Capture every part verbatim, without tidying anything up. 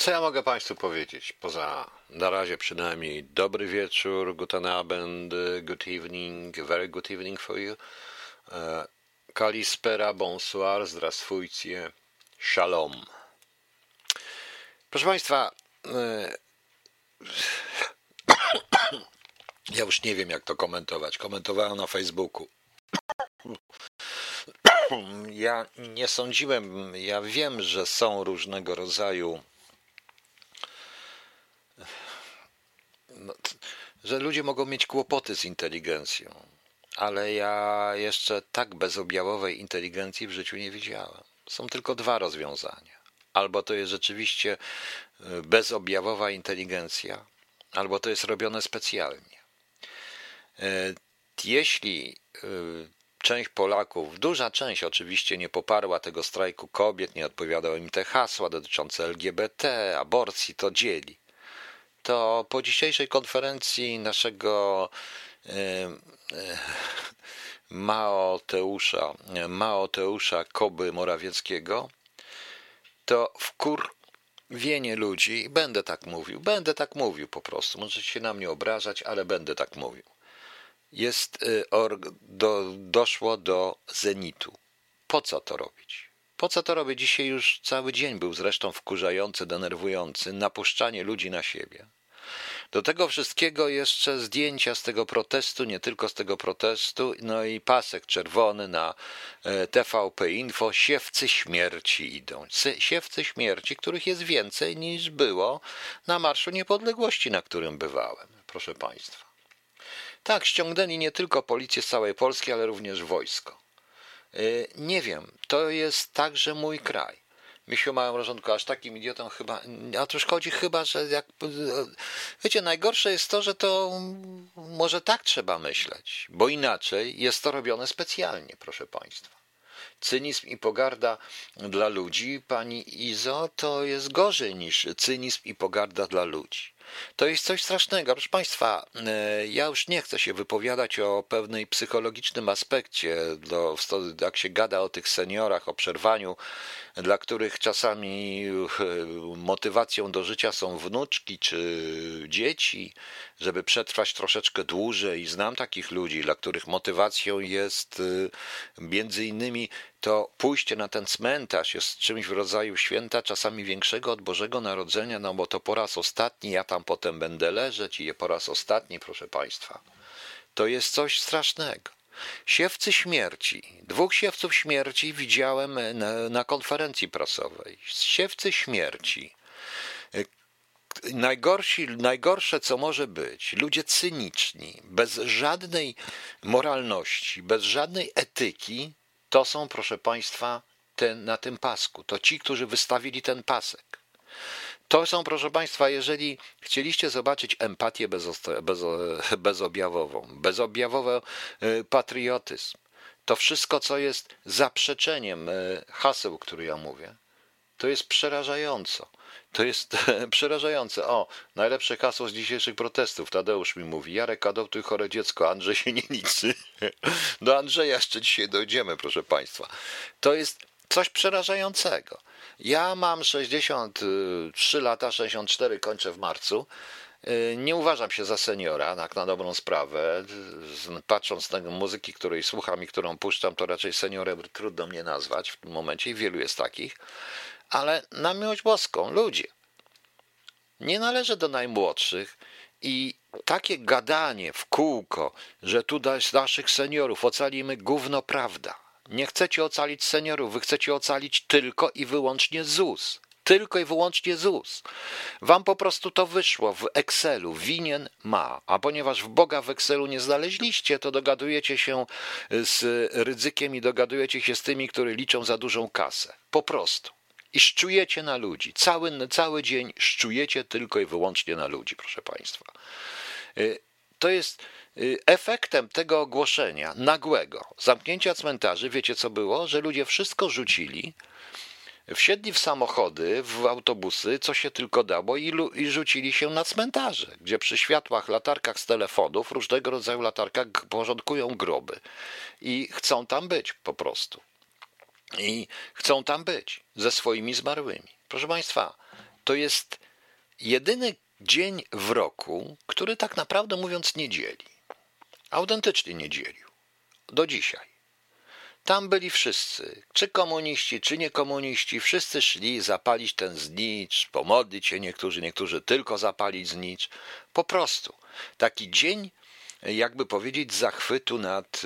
co ja mogę Państwu powiedzieć? Poza, na razie przynajmniej, dobry wieczór, guten Abend, good evening, very good evening for you. Kalispera, bonsoir, zdrastwujcie, shalom. Proszę Państwa, ja już nie wiem, jak to komentować. Komentowałem na Facebooku. Ja nie sądziłem, ja wiem, że są różnego rodzaju, no, że ludzie mogą mieć kłopoty z inteligencją, ale ja jeszcze tak bezobjawowej inteligencji w życiu nie widziałem. Są tylko dwa rozwiązania. Albo to jest rzeczywiście bezobjawowa inteligencja, albo to jest robione specjalnie. Jeśli część Polaków, duża część oczywiście nie poparła tego strajku kobiet, nie odpowiadały im te hasła dotyczące L G B T, aborcji, to dzieli. To po dzisiejszej konferencji naszego Mateusza, Mateusza Koby Morawieckiego, to wkurwienie ludzi, i będę tak mówił, będę tak mówił po prostu, możecie się na mnie obrażać, ale będę tak mówił. Jest, do, doszło do zenitu. Po co to robić? Po co to robić? Dzisiaj już cały dzień był zresztą wkurzający, denerwujący, napuszczanie ludzi na siebie. Do tego wszystkiego jeszcze zdjęcia z tego protestu, nie tylko z tego protestu, no i pasek czerwony na T V P Info, siewcy śmierci idą. Siewcy śmierci, których jest więcej niż było na Marszu Niepodległości, na którym bywałem, proszę Państwa. Tak, ściągnęli nie tylko policję z całej Polski, ale również wojsko. Nie wiem, to jest także mój kraj. Misiu Małomrożonko, aż takim idiotą chyba, a to już chodzi chyba, że jak, wiecie, najgorsze jest to, że to może tak trzeba myśleć, bo inaczej jest to robione specjalnie, proszę Państwa. Cynizm i pogarda dla ludzi, pani Izo, to jest gorzej niż cynizm i pogarda dla ludzi. To jest coś strasznego. Proszę Państwa, ja już nie chcę się wypowiadać o pewnej psychologicznym aspekcie, do, jak się gada o tych seniorach, o przerwaniu, dla których czasami motywacją do życia są wnuczki czy dzieci, żeby przetrwać troszeczkę dłużej. Znam takich ludzi, dla których motywacją jest między innymi to pójście na ten cmentarz jest czymś w rodzaju święta, czasami większego od Bożego Narodzenia, no bo to po raz ostatni, ja tam potem będę leżeć i je po raz ostatni, proszę Państwa. To jest coś strasznego. Siewcy śmierci. Dwóch siewców śmierci widziałem na, na konferencji prasowej. Siewcy śmierci. Najgorsi, najgorsze, co może być, ludzie cyniczni, bez żadnej moralności, bez żadnej etyki, to są, proszę Państwa, ten, na tym pasku. To ci, którzy wystawili ten pasek. To są, proszę Państwa, jeżeli chcieliście zobaczyć empatię bezost- bez, bezobjawową, bezobjawowy patriotyzm, to wszystko, co jest zaprzeczeniem haseł, które ja mówię, to jest przerażająco. To jest przerażające. O, najlepsze hasło z dzisiejszych protestów. Tadeusz mi mówi, Jarek, adoptuj chore dziecko, Andrzej się nie liczy. Do Andrzeja jeszcze dzisiaj dojdziemy, proszę Państwa. To jest coś przerażającego. Ja mam sześćdziesiąt trzy lata, sześćdziesiąt cztery, kończę w marcu. Nie uważam się za seniora, tak na dobrą sprawę. Patrząc na muzyki, której słucham i którą puszczam, to raczej seniorem trudno mnie nazwać w tym momencie i wielu jest takich. Ale na miłość boską, ludzie, nie należę do najmłodszych i takie gadanie w kółko, że tu dać naszych seniorów, ocalimy, gówno prawda. Nie chcecie ocalić seniorów, wy chcecie ocalić tylko i wyłącznie Z U S. Tylko i wyłącznie Z U S. Wam po prostu to wyszło w Excelu, winien ma, a ponieważ w Boga w Excelu nie znaleźliście, to dogadujecie się z Rydzykiem i dogadujecie się z tymi, którzy liczą za dużą kasę. Po prostu. I szczujecie na ludzi. Cały, cały dzień szczujecie tylko i wyłącznie na ludzi, proszę Państwa. To jest efektem tego ogłoszenia nagłego zamknięcia cmentarzy. Wiecie, co było? Że ludzie wszystko rzucili, wsiedli w samochody, w autobusy, co się tylko dało i, i rzucili się na cmentarze, gdzie przy światłach, latarkach z telefonów, różnego rodzaju latarkach porządkują groby i chcą tam być po prostu. I chcą tam być ze swoimi zmarłymi. Proszę Państwa, to jest jedyny dzień w roku, który tak naprawdę mówiąc nie dzieli. Autentycznie nie dzielił. Do dzisiaj. Tam byli wszyscy, czy komuniści, czy niekomuniści, wszyscy szli zapalić ten znicz, pomodlić się niektórzy, niektórzy tylko zapalić znicz. Po prostu taki dzień, jakby powiedzieć, zachwytu nad,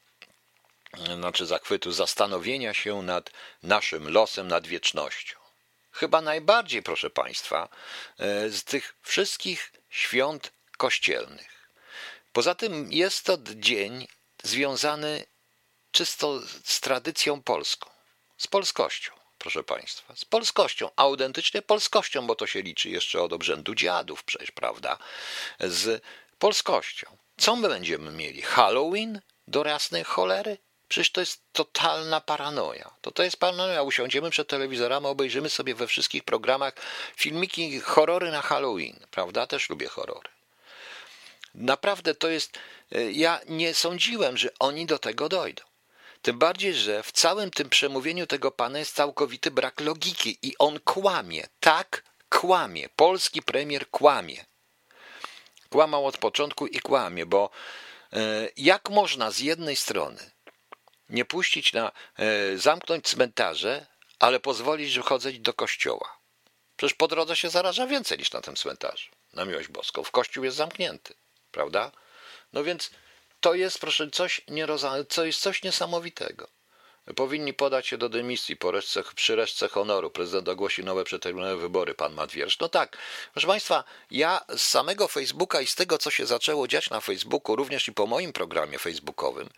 znaczy zachwytu, zastanowienia się nad naszym losem, nad wiecznością. Chyba najbardziej, proszę Państwa, z tych wszystkich świąt kościelnych. Poza tym jest to dzień związany czysto z tradycją polską, z polskością, proszę Państwa, z polskością, autentycznie polskością, bo to się liczy jeszcze od obrzędu dziadów przecież, prawda, z polskością. Co my będziemy mieli? Halloween do jasnej cholery? Przecież to jest totalna paranoja. To to jest paranoja. Usiądziemy przed telewizorami, obejrzymy sobie we wszystkich programach filmiki, horrory na Halloween, prawda? Też lubię horrory. Naprawdę to jest... Ja nie sądziłem, że oni do tego dojdą. Tym bardziej, że w całym tym przemówieniu tego pana jest całkowity brak logiki i on kłamie. Tak, kłamie. Polski premier kłamie. Kłamał od początku i kłamie, bo jak można z jednej strony nie puścić na, zamknąć cmentarze, ale pozwolić chodzić do kościoła? Przecież po drodze się zaraża więcej niż na tym cmentarzu. Na miłość boską. W kościół jest zamknięty. Prawda? No więc to jest, proszę, coś, nieroza, to jest coś niesamowitego. Powinni podać się do dymisji po resztce, przy resztce honoru. Prezydent ogłosi nowe przeterminowe wybory, pan Matwierz. No tak, proszę Państwa, ja z samego Facebooka i z tego, co się zaczęło dziać na Facebooku, również i po moim programie facebookowym,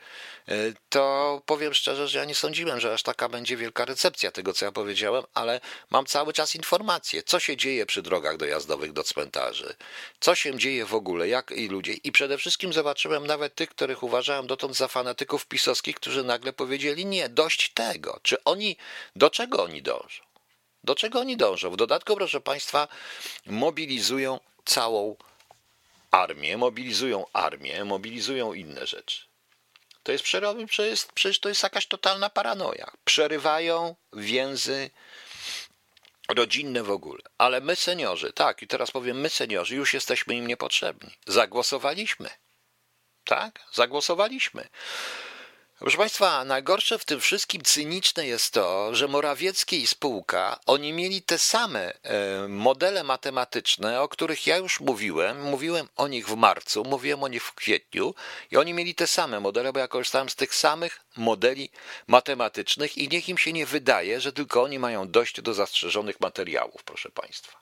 to powiem szczerze, że ja nie sądziłem, że aż taka będzie wielka recepcja tego, co ja powiedziałem, ale mam cały czas informacje, co się dzieje przy drogach dojazdowych do cmentarzy, co się dzieje w ogóle, jak i ludzie. I przede wszystkim zobaczyłem nawet tych, których uważałem dotąd za fanatyków pisowskich, którzy nagle powiedzieli nie, dość tego. Czy oni, do czego oni dążą? Do czego oni dążą? W dodatku, proszę Państwa, mobilizują całą armię, mobilizują armię, mobilizują inne rzeczy. To jest przeroby, przecież to jest jakaś totalna paranoja. Przerywają więzy rodzinne w ogóle. Ale my seniorzy, tak, i teraz powiem, my seniorzy już jesteśmy im niepotrzebni. Zagłosowaliśmy. Tak? Zagłosowaliśmy. Proszę Państwa, najgorsze w tym wszystkim cyniczne jest to, że Morawiecki i spółka, oni mieli te same modele matematyczne, o których ja już mówiłem, mówiłem o nich w marcu, mówiłem o nich w kwietniu i oni mieli te same modele, bo ja korzystałem z tych samych modeli matematycznych i niech im się nie wydaje, że tylko oni mają dość do zastrzeżonych materiałów, proszę Państwa.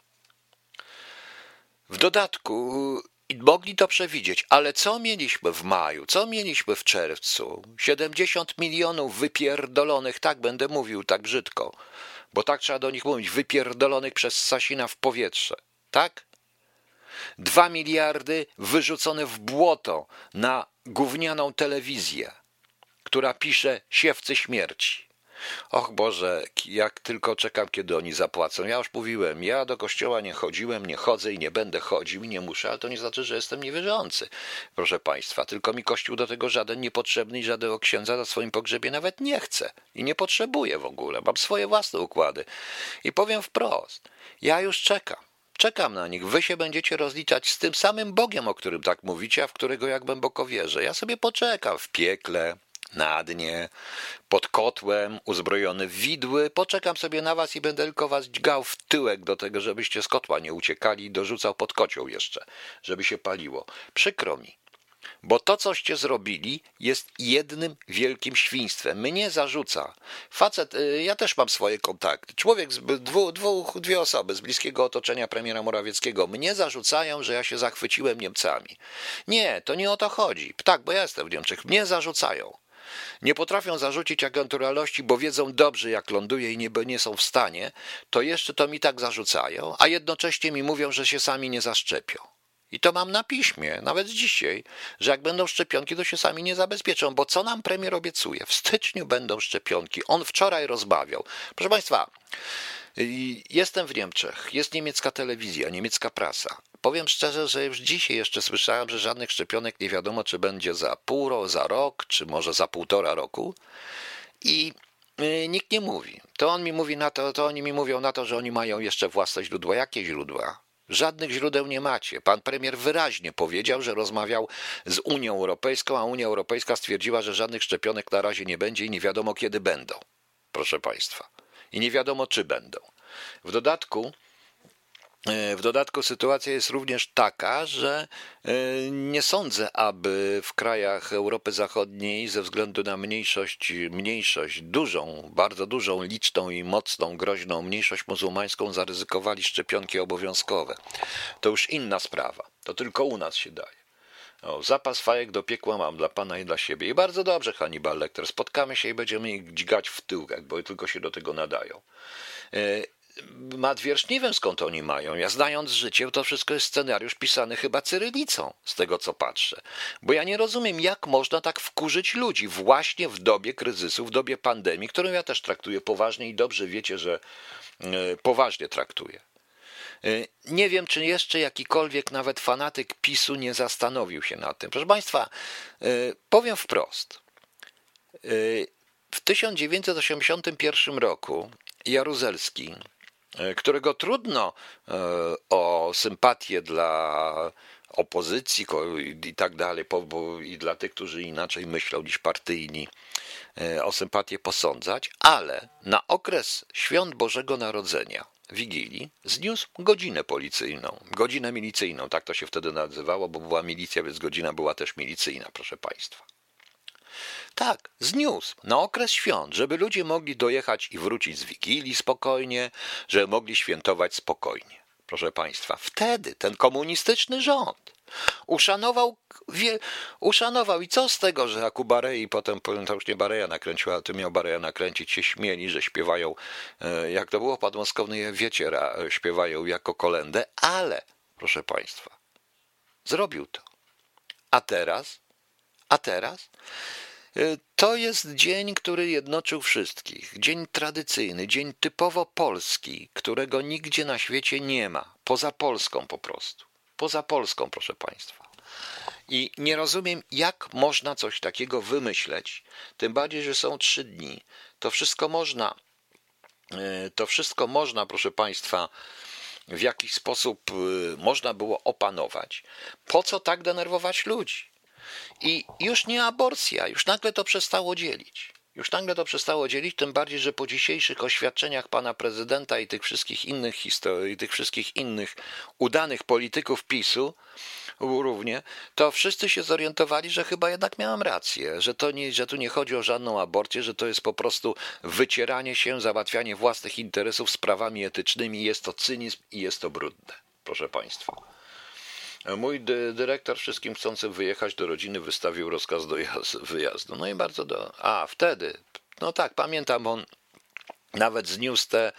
W dodatku i mogli to przewidzieć, ale co mieliśmy w maju, co mieliśmy w czerwcu? siedemdziesiąt milionów wypierdolonych, tak będę mówił tak brzydko, bo tak trzeba do nich mówić, wypierdolonych przez Sasina w powietrze, tak? Dwa miliardy wyrzucone w błoto na gównianą telewizję, która pisze siewcy śmierci. Och Boże, jak tylko czekam, kiedy oni zapłacą. Ja już mówiłem, ja do kościoła nie chodziłem, nie chodzę i nie będę chodził i nie muszę, ale to nie znaczy, że jestem niewierzący, proszę Państwa. Tylko mi Kościół do tego żaden niepotrzebny i żadnego księdza na swoim pogrzebie nawet nie chce. I nie potrzebuję w ogóle, mam swoje własne układy. I powiem wprost, ja już czekam. Czekam na nich. Wy się będziecie rozliczać z tym samym Bogiem, o którym tak mówicie, a w którego jak głęboko wierzę. Ja sobie poczekam w piekle, na dnie, pod kotłem, uzbrojony w widły. Poczekam sobie na was i będę tylko was dźgał w tyłek do tego, żebyście z kotła nie uciekali i dorzucał pod kocioł jeszcze, żeby się paliło. Przykro mi, bo to, coście zrobili, jest jednym wielkim świństwem. Mnie zarzuca facet, ja też mam swoje kontakty, człowiek, z dwu, dwu, dwie osoby z bliskiego otoczenia premiera Morawieckiego, mnie zarzucają, że ja się zachwyciłem Niemcami. Nie, to nie o to chodzi. Tak, bo ja jestem w Niemczech. Mnie zarzucają. Nie potrafią zarzucić agenturalności, bo wiedzą dobrze, jak ląduje i nie, nie są w stanie, to jeszcze to mi tak zarzucają, a jednocześnie mi mówią, że się sami nie zaszczepią. I to mam na piśmie, nawet dzisiaj, że jak będą szczepionki, to się sami nie zabezpieczą, bo co nam premier obiecuje? W styczniu będą szczepionki. On wczoraj rozmawiał. Proszę Państwa, jestem w Niemczech, jest niemiecka telewizja, niemiecka prasa. Powiem szczerze, że już dzisiaj jeszcze słyszałem, że żadnych szczepionek nie wiadomo, czy będzie za pół roku, za rok, czy może za półtora roku. I Yy, Nikt nie mówi. To on mi mówi na to, to oni mi mówią na to, że oni mają jeszcze własne źródła. Jakie źródła? Żadnych źródeł nie macie. Pan premier wyraźnie powiedział, że rozmawiał z Unią Europejską, a Unia Europejska stwierdziła, że żadnych szczepionek na razie nie będzie i nie wiadomo kiedy będą. Proszę państwa. I nie wiadomo czy będą. W dodatku W dodatku sytuacja jest również taka, że nie sądzę, aby w krajach Europy Zachodniej ze względu na mniejszość, mniejszość dużą, bardzo dużą, liczną i mocną, groźną mniejszość muzułmańską zaryzykowali szczepionki obowiązkowe. To już inna sprawa. To tylko u nas się daje. O, zapas fajek do piekła mam dla pana i dla siebie. I bardzo dobrze, Hannibal Lecter. Spotkamy się i będziemy ich dźgać w tyłek, bo tylko się do tego nadają. Matwierz, nie wiem skąd oni mają. Ja znając życie, to wszystko jest scenariusz pisany chyba cyrylicą, z tego co patrzę. Bo ja nie rozumiem, jak można tak wkurzyć ludzi właśnie w dobie kryzysu, w dobie pandemii, którą ja też traktuję poważnie i dobrze wiecie, że poważnie traktuję. Nie wiem, czy jeszcze jakikolwiek nawet fanatyk PiSu nie zastanowił się nad tym. Proszę państwa, powiem wprost. W tysiąc dziewięćset osiemdziesiątym pierwszym roku Jaruzelski, którego trudno o sympatię dla opozycji i tak dalej, i dla tych, którzy inaczej myślą niż partyjni, o sympatię posądzać, ale na okres Świąt Bożego Narodzenia, Wigilii, zniósł godzinę policyjną, godzinę milicyjną, tak to się wtedy nazywało, bo była milicja, więc godzina była też milicyjna, proszę państwa. Tak, zniósł na okres świąt, żeby ludzie mogli dojechać i wrócić z Wigilii spokojnie, żeby mogli świętować spokojnie. Proszę państwa, wtedy ten komunistyczny rząd uszanował, wie, uszanował i co z tego, że Aku Barei, potem to już nie Bareja nakręciła, ale ty miał Bareja nakręcić, się śmieli, że śpiewają, jak to było podmostkowne, wiecie, śpiewają jako kolędę, ale, proszę państwa, zrobił to. A teraz, a teraz... To jest dzień, który jednoczył wszystkich. Dzień tradycyjny, dzień typowo polski, którego nigdzie na świecie nie ma. Poza Polską po prostu. Poza Polską, proszę państwa. I nie rozumiem, jak można coś takiego wymyśleć. Tym bardziej, że są trzy dni. To wszystko można, to wszystko można, proszę państwa, w jakiś sposób można było opanować. Po co tak denerwować ludzi? I już nie aborcja, już nagle to przestało dzielić. Już nagle to przestało dzielić, tym bardziej, że po dzisiejszych oświadczeniach pana prezydenta i tych wszystkich innych historii, tych wszystkich innych udanych polityków PiSu równie, to wszyscy się zorientowali, że chyba jednak miałem rację, że, to nie, że tu nie chodzi o żadną aborcję, że to jest po prostu wycieranie się, załatwianie własnych interesów sprawami etycznymi. Jest to cynizm i jest to brudne, proszę państwa. Mój dy, dyrektor wszystkim chcącym wyjechać do rodziny wystawił rozkaz do wyjazdu. No i bardzo do... A, wtedy, no tak, pamiętam, on nawet zniósł te,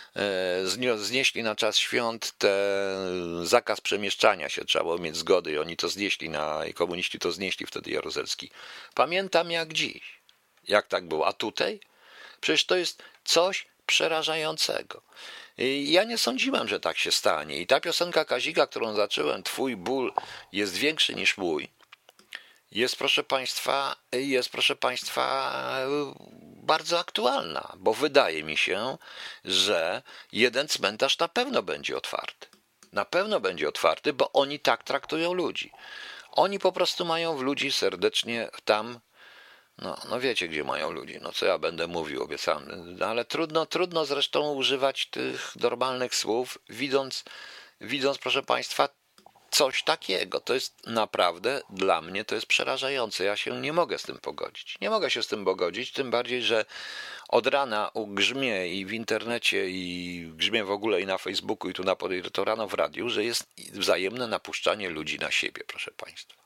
znieśli na czas świąt ten zakaz przemieszczania się, trzeba było mieć zgody i oni to znieśli, na, i komuniści to znieśli wtedy, Jaruzelski. Pamiętam jak dziś, jak tak było. A tutaj? Przecież to jest coś przerażającego. Ja nie sądziłem, że tak się stanie. I ta piosenka Kazika, którą zacząłem, Twój ból jest większy niż mój, jest, proszę państwa, jest, proszę państwa, bardzo aktualna, bo wydaje mi się, że jeden cmentarz na pewno będzie otwarty. Na pewno będzie otwarty, bo oni tak traktują ludzi. Oni po prostu mają w ludzi serdecznie tam. No, no wiecie, gdzie mają ludzi, no co ja będę mówił, obiecany, ale trudno, trudno zresztą używać tych normalnych słów, widząc, widząc, proszę państwa, coś takiego. To jest naprawdę, dla mnie to jest przerażające, ja się nie mogę z tym pogodzić. Nie mogę się z tym pogodzić, tym bardziej, że od rana grzmie i w internecie, i grzmie w ogóle i na Facebooku, i tu na to rano w radiu, że jest wzajemne napuszczanie ludzi na siebie, proszę państwa.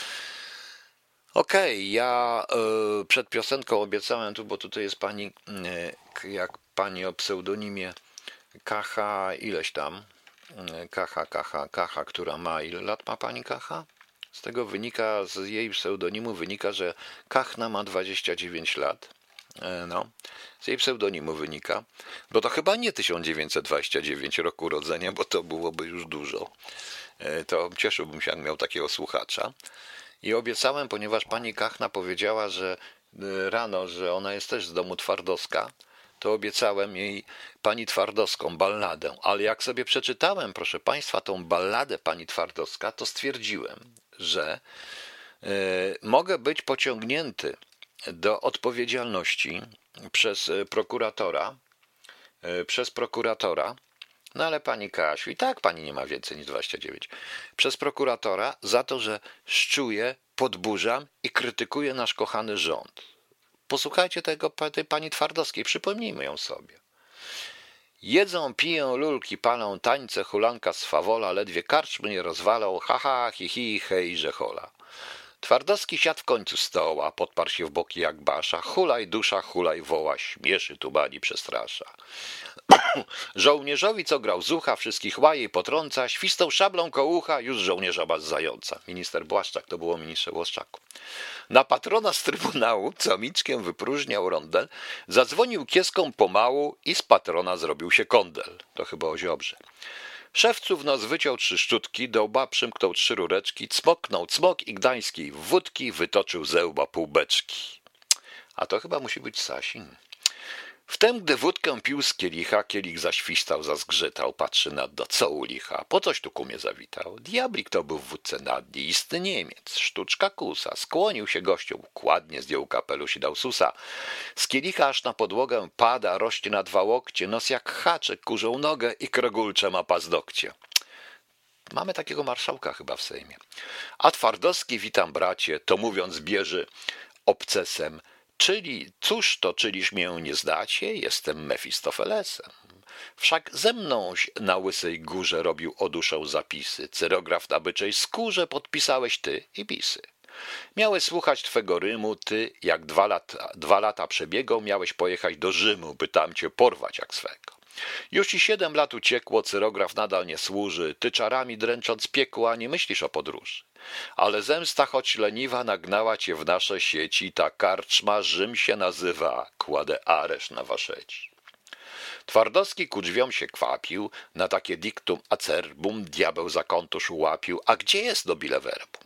Okej, okay, ja y, przed piosenką obiecałem tu, bo tutaj jest pani, y, jak pani o pseudonimie Kacha, ileś tam, y, Kacha, Kacha, Kacha, która ma, ile lat ma pani Kacha? Z tego wynika, z jej pseudonimu wynika, że Kachna ma dwadzieścia dziewięć lat, y, no, z jej pseudonimu wynika, bo to chyba nie tysiąc dziewięćset dwadzieścia dziewięć roku urodzenia, bo to byłoby już dużo, y, to cieszyłbym się, jak miał takiego słuchacza. I obiecałem, ponieważ pani Kachna powiedziała, że rano, że ona jest też z domu Twardowska, to obiecałem jej pani Twardowską balladę, ale jak sobie przeczytałem, proszę państwa, tą balladę pani Twardowska, to stwierdziłem, że y, mogę być pociągnięty do odpowiedzialności przez prokuratora, y, przez prokuratora, no ale pani Kasiu, i tak pani nie ma więcej niż dwadzieścia dziewięć, przez prokuratora za to, że szczuję, podburzam i krytykuję nasz kochany rząd. Posłuchajcie tego, tej pani Twardowskiej, przypomnijmy ją sobie. Jedzą, piją, lulki palą, tańce, hulanka swawola, ledwie karczmy nie rozwalą, ha, ha, hi, hi, hej, że hola. Twardowski siadł w końcu stoła, podparł się w boki jak basza, hulaj dusza, hulaj woła, śmieszy tubani przestrasza. Żołnierzowi, co grał z ucha, wszystkich łaje i potrąca, świstał szablą koło ucha, już żołnierza baz zająca. Minister Błaszczak, to było ministrze Błaszczaku. Na patrona z trybunału, co miczkiem wypróżniał rondel, zadzwonił kieską pomału i z patrona zrobił się kondel. To chyba o Ziobrze. Szewców nos wyciął trzy szczutki, do łba przymknął trzy rureczki, cmoknął cmok i gdańskiej wódki wytoczył ze łba pół beczki. A to chyba musi być Sasin. Wtem, gdy wódkę pił z kielicha, kielich zaświstał, zazgrzytał, patrzy na do co u licha. Po coś tu kumie zawitał? Diablik to był w wódce na dnie, isty Niemiec, sztuczka kusa. Skłonił się gościom, kładnie zdjął kapelusz i dał susa. Z kielicha aż na podłogę pada, rośnie na dwa łokcie, nos jak haczek, kurzą nogę i krogulcze ma paznokcie. Mamy takiego marszałka chyba w Sejmie. A Twardowski, witam bracie, to mówiąc bierze obcesem. Czyli, cóż to, czyliż mię nie znacie? Jestem Mefistofelesem. Wszak ze mną na Łysej Górze robił o duszę zapisy. Cyrograf na byczej skórze podpisałeś ty i pisy. Miałeś słuchać twego rymu, ty, jak dwa lata, dwa lata przebiegał, miałeś pojechać do Rzymu, by tam cię porwać jak swego. Już ci siedem lat uciekło, cyrograf nadal nie służy, ty czarami dręcząc piekła, nie myślisz o podróży. Ale zemsta choć leniwa nagnała cię w nasze sieci, ta karczma Rzym się nazywa, kładę areszt na waszeci. Twardowski ku drzwiom się kwapił, na takie dictum acerbum diabeł za kontusz ułapił, a gdzie jest nobile verbum?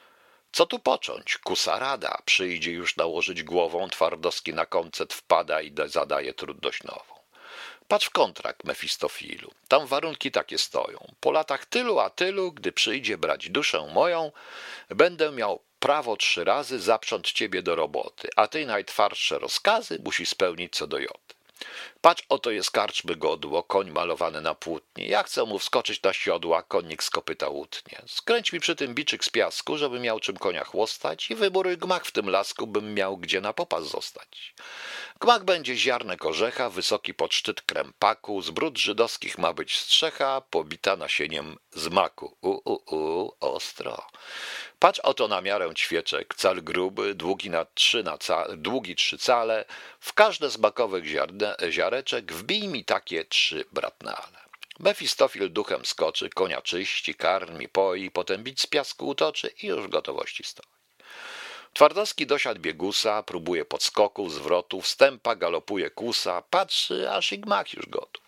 Co tu począć? Kusa rada, przyjdzie już nałożyć głową, Twardowski na koncet wpada i zadaje trudność nową. Patrz w kontrakt, Mefistofilu, tam warunki takie stoją. Po latach tylu a tylu, gdy przyjdzie brać duszę moją, będę miał prawo trzy razy zaprząc ciebie do roboty, a ty najtwardsze rozkazy musi spełnić co do joty. Patrz, oto jest karczmy godło, koń malowany na płótnie. Ja chcę mu wskoczyć na siodła, konnik z kopyta łutnie. Skręć mi przy tym biczyk z piasku, żebym miał czym konia chłostać i wymuruj gmach w tym lasku, bym miał gdzie na popas zostać. Gmach będzie ziarnek orzecha, wysoki pod szczyt krępaku, z brud żydowskich ma być strzecha, pobita nasieniem z maku. U, u, u, ostro. Patrz oto na miarę ćwieczek, cal gruby, długi, na trzy, na ca, długi trzy cale, w każde z makowych ziarne, ziareczek wbij mi takie trzy bratnale. Mefistofil duchem skoczy, konia czyści, karmi, poi, potem bić z piasku utoczy i już w gotowości stoi. Twardowski dosiadł biegusa, próbuje podskoków, zwrotów, wstępa, galopuje kusa, patrzy, aż i gmach już gotów.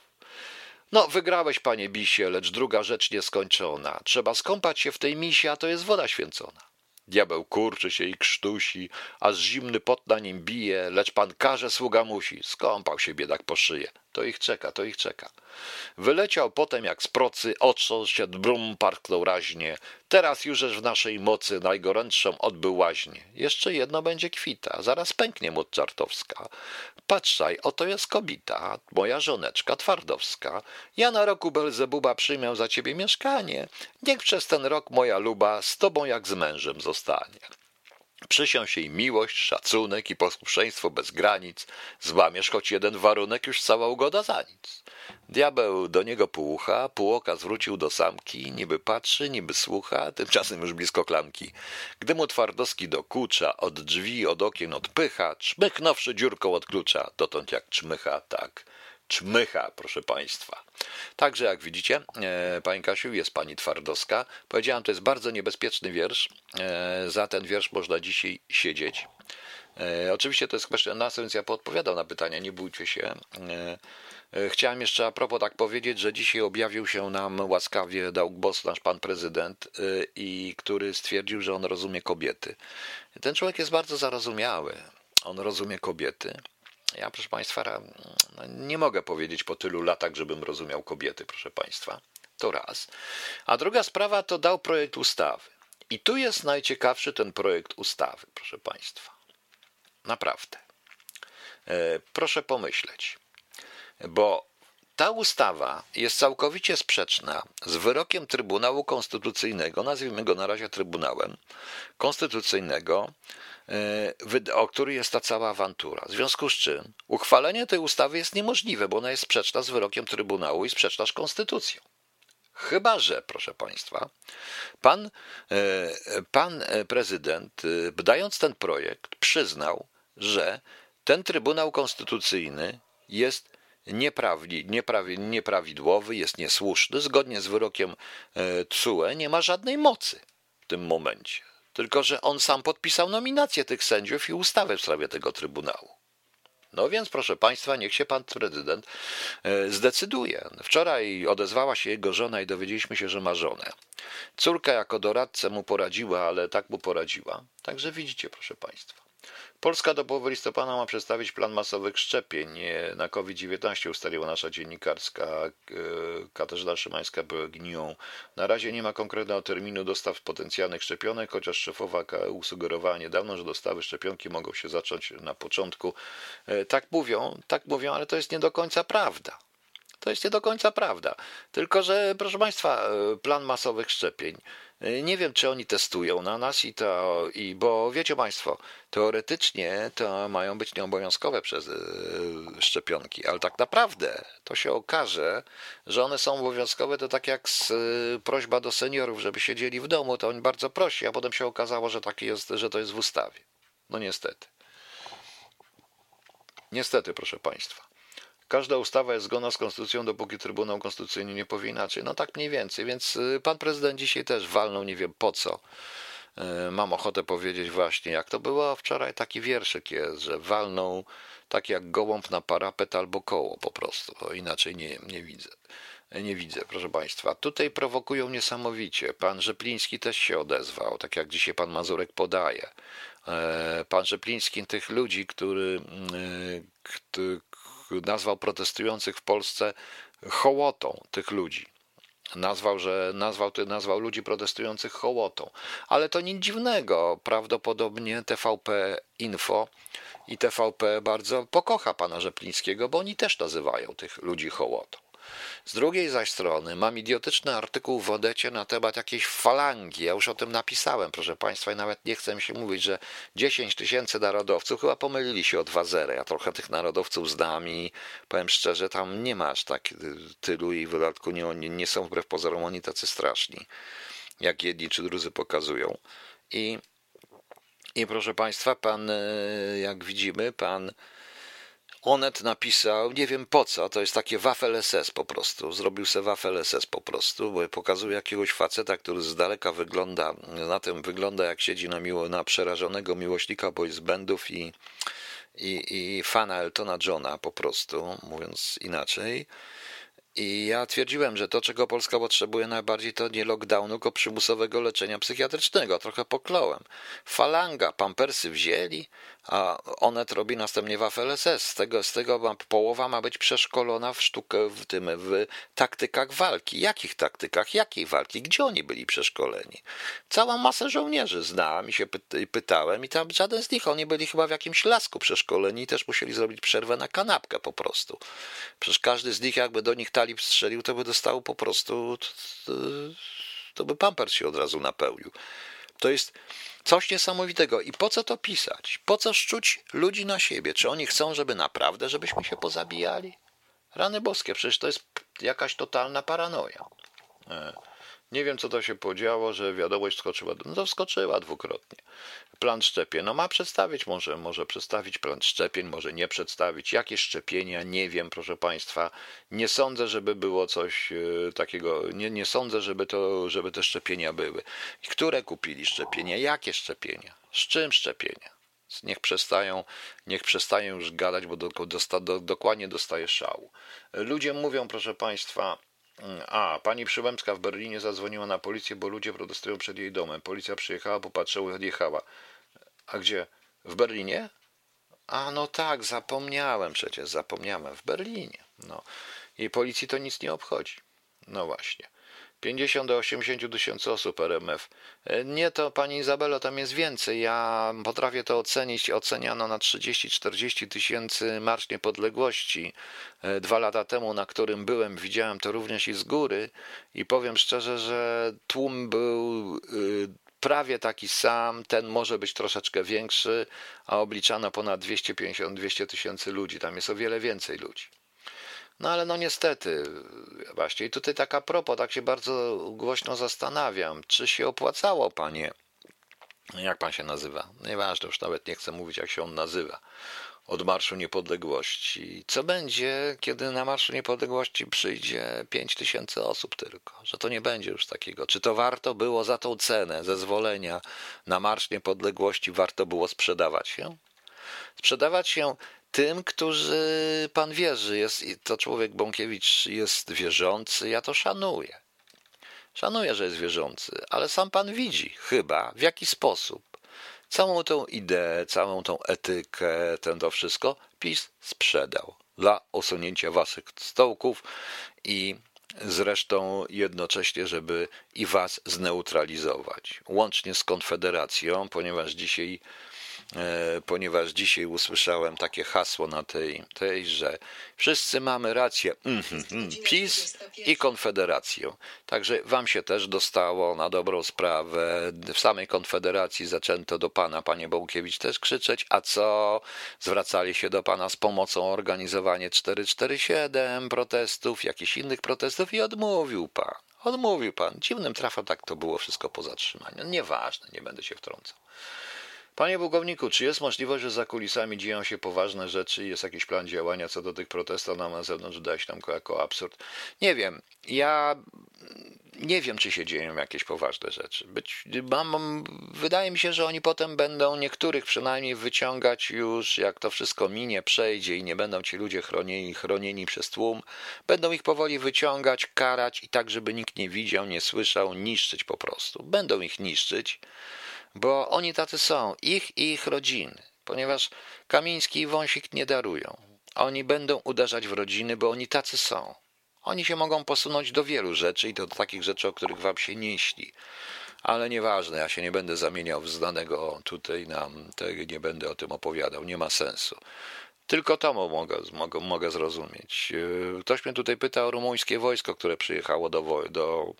No, wygrałeś, panie bisie, lecz druga rzecz nieskończona. Trzeba skąpać się w tej misie, a to jest woda święcona. Diabeł kurczy się i krztusi, aż zimny pot na nim bije, lecz pan każe, sługa musi. Skąpał się biedak po szyję. To ich czeka, to ich czeka. Wyleciał potem jak z procy, otrząsł się, brum, parknął raźnie. Teraz jużeż w naszej mocy najgorętszą odbył łaźnię. Jeszcze jedno będzie kwita, zaraz pęknie mu czartowska. Patrzaj, oto jest kobita, moja żoneczka Twardowska. Ja na roku Belzebuba przyjmę za ciebie mieszkanie. Niech przez ten rok moja luba z tobą jak z mężem zostanie. Przysiąż jej miłość, szacunek i posłuszeństwo bez granic. Złamiesz choć jeden warunek, już cała ugoda za nic. Diabeł do niego pół ucha, pół oka zwrócił do samki, niby patrzy, niby słucha, tymczasem już blisko klamki. Gdy mu Twardowski dokucza, od drzwi, od okien odpycha, czmychnąwszy dziurką od klucza, dotąd jak czmycha, tak czmycha, proszę państwa. Także jak widzicie, e, pani Kasiu, jest pani Twardowska. Powiedziałem, to jest bardzo niebezpieczny wiersz. E, za ten wiersz można dzisiaj siedzieć. E, oczywiście to jest kwestia nas, więc ja podpowiadam na pytania, nie bójcie się. E, e, chciałem jeszcze a propos tak powiedzieć, że dzisiaj objawił się nam łaskawie, dał głos nasz pan prezydent, e, i który stwierdził, że on rozumie kobiety. Ten człowiek jest bardzo zarozumiały. on rozumie kobiety. Ja, proszę Państwa, no nie mogę powiedzieć po tylu latach, żebym rozumiał kobiety, proszę Państwa. To raz. A druga sprawa to dał projekt ustawy. I tu jest najciekawszy ten projekt ustawy, proszę Państwa. Naprawdę. E, proszę pomyśleć, bo ta ustawa jest całkowicie sprzeczna z wyrokiem Trybunału Konstytucyjnego, nazwijmy go na razie Trybunałem Konstytucyjnego, o który jest ta cała awantura. W związku z czym uchwalenie tej ustawy jest niemożliwe, bo ona jest sprzeczna z wyrokiem Trybunału i sprzeczna z Konstytucją. Chyba że, proszę Państwa, pan, pan prezydent, dając ten projekt, przyznał, że ten Trybunał Konstytucyjny jest Nieprawi, nieprawi, nieprawidłowy, jest niesłuszny, zgodnie z wyrokiem T S U E nie ma żadnej mocy w tym momencie. Tylko że on sam podpisał nominację tych sędziów i ustawę w sprawie tego Trybunału. No więc, proszę Państwa, niech się pan prezydent zdecyduje. Wczoraj odezwała się jego żona i dowiedzieliśmy się, że ma żonę. Córka jako doradcę mu poradziła, ale tak mu poradziła. Także widzicie, proszę Państwa. Polska do połowy listopada ma przedstawić plan masowych szczepień na COVID dziewiętnaście, ustaliła nasza dziennikarska Katarzyna Szymańska-Bełegnią. Na razie nie ma konkretnego terminu dostaw potencjalnych szczepionek, chociaż szefowa K E U sugerowała niedawno, że dostawy szczepionki mogą się zacząć na początku. Tak mówią, tak mówią, ale to jest nie do końca prawda. To jest nie do końca prawda. Tylko że, proszę Państwa, plan masowych szczepień. Nie wiem, czy oni testują na nas i to, i bo wiecie Państwo, teoretycznie to mają być nieobowiązkowe przez szczepionki, ale tak naprawdę to się okaże, że one są obowiązkowe, to tak jak z, prośba do seniorów, żeby siedzieli w domu, to oni bardzo prosi, a potem się okazało, że, taki jest, że to jest w ustawie. No niestety. Niestety, proszę Państwa. Każda ustawa jest zgodna z konstytucją, dopóki Trybunał Konstytucyjny nie powie inaczej. No tak mniej więcej, więc pan prezydent dzisiaj też walnął, nie wiem po co. Mam ochotę powiedzieć właśnie, jak to było wczoraj, taki wierszyk jest, że walnął tak jak gołąb na parapet albo koło po prostu. O, inaczej nie, nie widzę. Nie widzę, proszę Państwa. Tutaj prowokują niesamowicie. Pan Rzepliński też się odezwał, tak jak dzisiaj pan Mazurek podaje. Pan Rzepliński tych ludzi, który, który nazwał protestujących w Polsce hołotą tych ludzi. Nazwał, że nazwał, nazwał ludzi protestujących hołotą. Ale to nic dziwnego. Prawdopodobnie T V P Info i T V P bardzo pokocha pana Rzeplińskiego, bo oni też nazywają tych ludzi hołotą. Z drugiej zaś strony mam idiotyczny artykuł w Odecie na temat jakiejś falangi. Ja już o tym napisałem, proszę Państwa, i nawet nie chcę mi się mówić, że dziesięć tysięcy narodowców, chyba pomylili się o dwa zera. Ja trochę tych narodowców znam i powiem szczerze, tam nie ma aż tak tylu i w dodatku nie, nie, nie są wbrew pozorom oni tacy straszni, jak jedni czy drudzy pokazują. I, i proszę Państwa, pan, jak widzimy, pan Onet napisał, nie wiem po co, to jest takie Wafel S S po prostu, zrobił se Wafel S S po prostu, bo pokazuje jakiegoś faceta, który z daleka wygląda, na tym wygląda jak siedzi na, miło, na przerażonego miłośnika boys bandów i, i, i fana Eltona Johna po prostu, mówiąc inaczej. I ja twierdziłem, że to, czego Polska potrzebuje najbardziej, to nie lockdownu, tylko przymusowego leczenia psychiatrycznego. Trochę pokląłem. Falanga, pampersy wzięli, a Onet robi następnie Wafel S S. Z tego, z tego ma, połowa ma być przeszkolona w sztukę, w tym, w taktykach walki. Jakich taktykach? Jakiej walki? Gdzie oni byli przeszkoleni? Całą masę żołnierzy znam i się py- pytałem i tam żaden z nich, oni byli chyba w jakimś lasku przeszkoleni i też musieli zrobić przerwę na kanapkę po prostu. Przecież każdy z nich, jakby do nich talib strzelił, to by dostał po prostu, to, to by pampers się od razu napełnił. To jest coś niesamowitego. I po co to pisać? Po co szczuć ludzi na siebie? Czy oni chcą, żeby naprawdę, żebyśmy się pozabijali? Rany boskie, przecież to jest jakaś totalna paranoja. Nie wiem, co to się podziało, że wiadomość wskoczyła. No to wskoczyła dwukrotnie. Plan szczepień. No ma przedstawić, może, może przedstawić plan szczepień, może nie przedstawić. Jakie szczepienia? Nie wiem, proszę Państwa. Nie sądzę, żeby było coś takiego. Nie, nie sądzę, żeby, to, żeby te szczepienia były. I które kupili szczepienia? Jakie szczepienia? Z czym szczepienia? Niech przestają, niech przestają już gadać, bo do, dosta, do, dokładnie dostaje szału. Ludzie mówią, proszę Państwa, a, pani Przyłębska w Berlinie zadzwoniła na policję, bo ludzie protestują przed jej domem. Policja przyjechała, popatrzyła i odjechała. A gdzie? W Berlinie? A no tak, zapomniałem przecież, zapomniałem, w Berlinie. No. I policji to nic nie obchodzi. No właśnie. pięćdziesiąt do osiemdziesięciu tysięcy osób R M F. Nie, to pani Izabelo, tam jest więcej. Ja potrafię to ocenić. Oceniano na trzydzieści czterdzieści tysięcy Marsz Niepodległości dwa lata temu, na którym byłem. Widziałem to również i z góry i powiem szczerze, że tłum był prawie taki sam, ten może być troszeczkę większy, a obliczano ponad dwieście pięćdziesiąt do dwustu tysięcy ludzi. Tam jest o wiele więcej ludzi. No ale no niestety, właśnie i tutaj tak a propos, tak się bardzo głośno zastanawiam, czy się opłacało, panie, jak pan się nazywa? Nieważne, już nawet nie chcę mówić, jak się on nazywa, od Marszu Niepodległości. Co będzie, kiedy na Marszu Niepodległości przyjdzie pięć tysięcy osób tylko? Że to nie będzie już takiego. Czy to warto było za tą cenę zezwolenia na Marsz Niepodległości, warto było sprzedawać się? Sprzedawać się tym, którzy pan wierzy. Jest, to człowiek Bąkiewicz jest wierzący, ja to szanuję. Szanuję, że jest wierzący, ale sam pan widzi chyba, w jaki sposób całą tą ideę, całą tą etykę, ten to wszystko PiS sprzedał dla osunięcia waszych stołków i zresztą jednocześnie, żeby i was zneutralizować. Łącznie z Konfederacją, ponieważ dzisiaj ponieważ dzisiaj usłyszałem takie hasło na tej, tej że wszyscy mamy rację, mm, mm, PiS i Konfederację. Także wam się też dostało na dobrą sprawę. W samej Konfederacji zaczęto do pana, panie Bąkiewicz, też krzyczeć, a co? Zwracali się do pana z pomocą o organizowanie cztery cztery siedem protestów, jakichś innych protestów i odmówił pan. Odmówił pan. Dziwnym trafem tak to było wszystko po zatrzymaniu. Nieważne, nie będę się wtrącał. Panie pułkowniku, czy jest możliwość, że za kulisami dzieją się poważne rzeczy i jest jakiś plan działania co do tych protestów nam na zewnątrz, wydaje się nam jako absurd? Nie wiem. Ja nie wiem, czy się dzieją jakieś poważne rzeczy. Być, mam, wydaje mi się, że oni potem będą niektórych przynajmniej wyciągać już, jak to wszystko minie, przejdzie i nie będą ci ludzie chronieni, chronieni przez tłum. Będą ich powoli wyciągać, karać i tak, żeby nikt nie widział, nie słyszał, niszczyć po prostu. Będą ich niszczyć. Bo oni tacy są, ich i ich rodziny, ponieważ Kamiński i Wąsik nie darują. Oni będą uderzać w rodziny, bo oni tacy są. Oni się mogą posunąć do wielu rzeczy i do takich rzeczy, o których wam się nie śni. Ale nieważne, ja się nie będę zamieniał w znanego tutaj, nam, nie będę o tym opowiadał, nie ma sensu. Tylko to mogę, mogę, mogę zrozumieć. Ktoś mnie tutaj pyta o rumuńskie wojsko, które przyjechało do, do,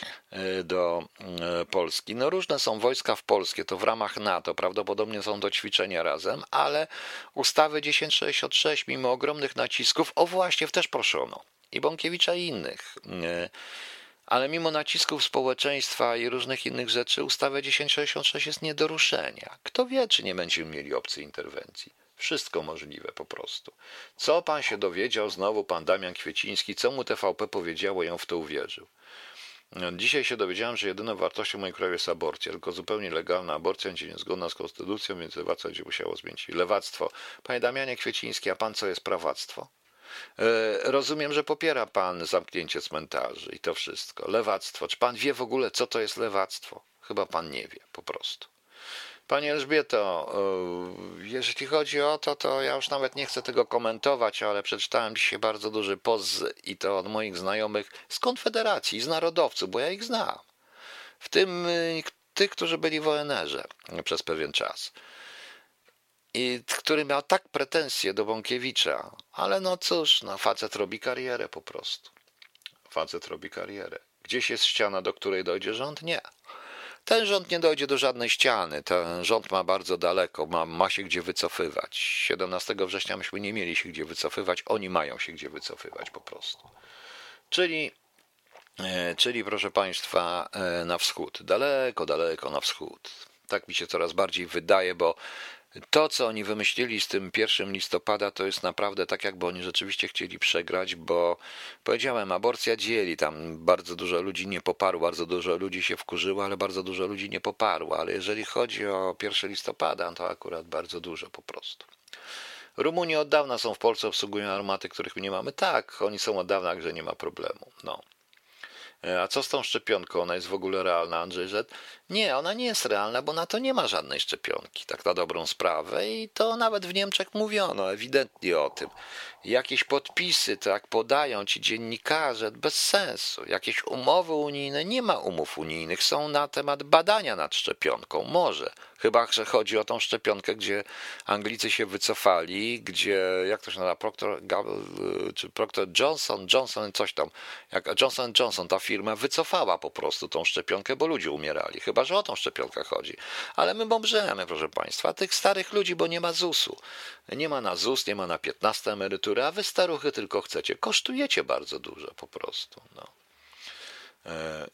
do Polski. No różne są wojska w Polskie, to w ramach NATO, prawdopodobnie są to ćwiczenia razem, ale ustawy tysiąc sześćdziesiąt sześć, mimo ogromnych nacisków, o właśnie, też proszono. I Bąkiewicza i innych. Ale mimo nacisków społeczeństwa i różnych innych rzeczy, ustawa tysiąc sześćdziesiąt sześć jest nie do ruszenia. Kto wie, czy nie będziemy mieli opcji interwencji. Wszystko możliwe po prostu. Co pan się dowiedział, znowu pan Damian Kwieciński, co mu T V P powiedziało, ją w to uwierzył. Dzisiaj się dowiedziałem, że jedyną wartością w moim kraju jest aborcja, tylko zupełnie legalna aborcja, będzie niezgodna z konstytucją, więc lewactwo będzie musiało zmienić. Lewactwo. Panie Damianie Kwieciński, a pan co jest prawactwo? Rozumiem, że popiera pan zamknięcie cmentarzy i to wszystko. Lewactwo. Czy pan wie w ogóle, co to jest lewactwo? Chyba pan nie wie, po prostu. Pani Elżbieto, jeżeli chodzi o to, to ja już nawet nie chcę tego komentować, ale przeczytałem dzisiaj bardzo duży post i to od moich znajomych z Konfederacji, z narodowców, bo ja ich znam. W tym tych, którzy byli w O N R ze przez pewien czas. I który miał tak pretensje do Bąkiewicza, ale no cóż, no facet robi karierę po prostu. Facet robi karierę. Gdzieś jest ściana, do której dojdzie rząd? Nie. Ten rząd nie dojdzie do żadnej ściany. Ten rząd ma bardzo daleko, ma, ma się gdzie wycofywać. siedemnastego września myśmy nie mieli się gdzie wycofywać, oni mają się gdzie wycofywać po prostu. Czyli, e, czyli proszę Państwa, e, na wschód. Daleko, daleko na wschód. Tak mi się coraz bardziej wydaje, bo to, co oni wymyślili z tym pierwszym listopada, to jest naprawdę tak, jakby oni rzeczywiście chcieli przegrać, bo powiedziałem, aborcja dzieli, tam bardzo dużo ludzi nie poparło, bardzo dużo ludzi się wkurzyło, ale bardzo dużo ludzi nie poparło, ale jeżeli chodzi o pierwszego listopada, to akurat bardzo dużo po prostu. Rumuni od dawna są w Polsce, obsługują armaty, których my nie mamy. Tak, oni są od dawna, że nie ma problemu. No. A co z tą szczepionką? Ona jest w ogóle realna, Andrzej Z? Nie, ona nie jest realna, bo na to nie ma żadnej szczepionki, tak na dobrą sprawę. I to nawet w Niemczech mówiono ewidentnie o tym. Jakieś podpisy, tak podają ci dziennikarze, bez sensu. Jakieś umowy unijne, nie ma umów unijnych, są na temat badania nad szczepionką. Może. Chyba, że chodzi o tą szczepionkę, gdzie Anglicy się wycofali, gdzie, jak to się nazywa, Procter, czy Procter Johnson, Johnson, coś tam, jak Johnson Johnson, ta firma wycofała po prostu tą szczepionkę, bo ludzie umierali. Chyba, że o tą szczepionkę chodzi. Ale my bąbrzemy, proszę Państwa, tych starych ludzi, bo nie ma zusu. Nie ma na ZUS, nie ma na piętnastą emeryturę, a wy staruchy tylko chcecie. Kosztujecie bardzo dużo po prostu. No. E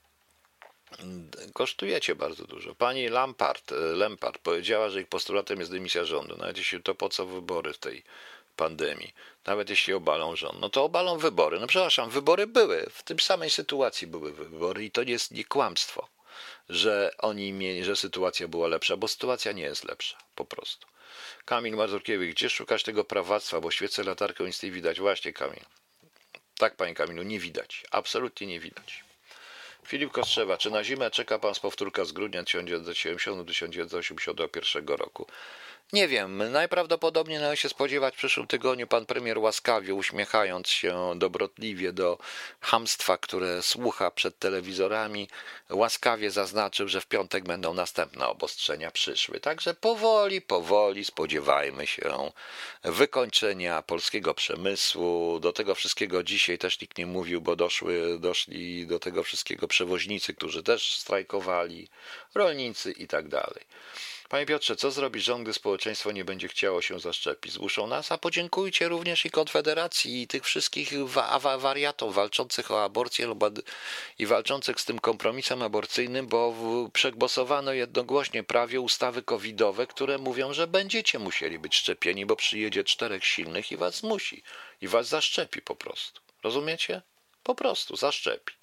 Kosztujecie bardzo dużo. Pani Lampart, Lampart powiedziała, że ich postulatem jest dymisja rządu. Nawet jeśli to po co wybory w tej pandemii? Nawet jeśli obalą rząd, no to obalą wybory. No przepraszam, wybory były. W tym samej sytuacji były wybory i to nie jest nie kłamstwo, że oni mieli, że sytuacja była lepsza, bo sytuacja nie jest lepsza. Po prostu. Kamil Mazurkiewicz, gdzie szukać tego prawactwa, bo świecę latarkę, nic nie widać. Właśnie, Kamil. Tak, panie Kamilu, nie widać. Absolutnie nie widać. Filip Kostrzewa, czy na zimę czeka pan z powtórka z grudnia tysiąc dziewięćset siedemdziesiątego do tysiąc dziewięćset osiemdziesiątego pierwszego roku? Nie wiem, najprawdopodobniej należy się spodziewać w przyszłym tygodniu pan premier łaskawie, uśmiechając się dobrotliwie do chamstwa, które słucha przed telewizorami, łaskawie zaznaczył, że w piątek będą następne obostrzenia przyszły. Także powoli, powoli spodziewajmy się wykończenia polskiego przemysłu. Do tego wszystkiego dzisiaj też nikt nie mówił, bo doszły, doszli do tego wszystkiego przewoźnicy, którzy też strajkowali, rolnicy i tak dalej. Panie Piotrze, co zrobi rząd, gdy społeczeństwo nie będzie chciało się zaszczepić? Zmuszą nas, a podziękujcie również i Konfederacji, i tych wszystkich wa- wa- wariatów walczących o aborcję i walczących z tym kompromisem aborcyjnym, bo przegłosowano jednogłośnie prawie ustawy covidowe, które mówią, że będziecie musieli być szczepieni, bo przyjedzie czterech silnych i was zmusi, i was zaszczepi po prostu. Rozumiecie? Po prostu zaszczepi.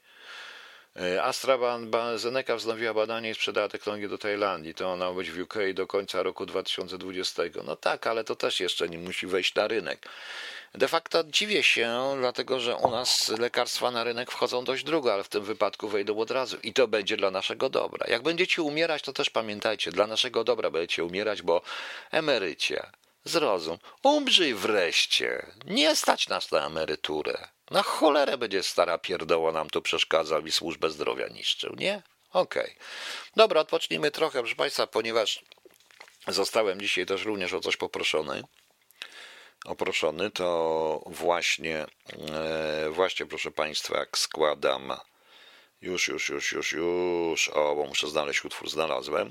AstraZeneca wznowiła badanie i sprzedała technologię do Tajlandii. To ona ma być w U K do końca roku dwa tysiące dwudziestego. No tak, ale to też jeszcze nie musi wejść na rynek. De facto dziwię się, dlatego że u nas lekarstwa na rynek wchodzą dość długo, ale w tym wypadku wejdą od razu i to będzie dla naszego dobra. Jak będziecie umierać, to też pamiętajcie, dla naszego dobra będziecie umierać, bo emerycie, zrozum, umrzyj wreszcie, nie stać nas na emeryturę. Na cholerę będzie stara pierdoła nam tu przeszkadzał i służbę zdrowia niszczył, nie? Okej. Okay. Dobra, odpocznijmy trochę, proszę Państwa, ponieważ zostałem dzisiaj też również o coś poproszony. Oproszony, to właśnie, e, właśnie proszę Państwa, jak składam, już, już, już, już, już, o, bo muszę znaleźć utwór, znalazłem.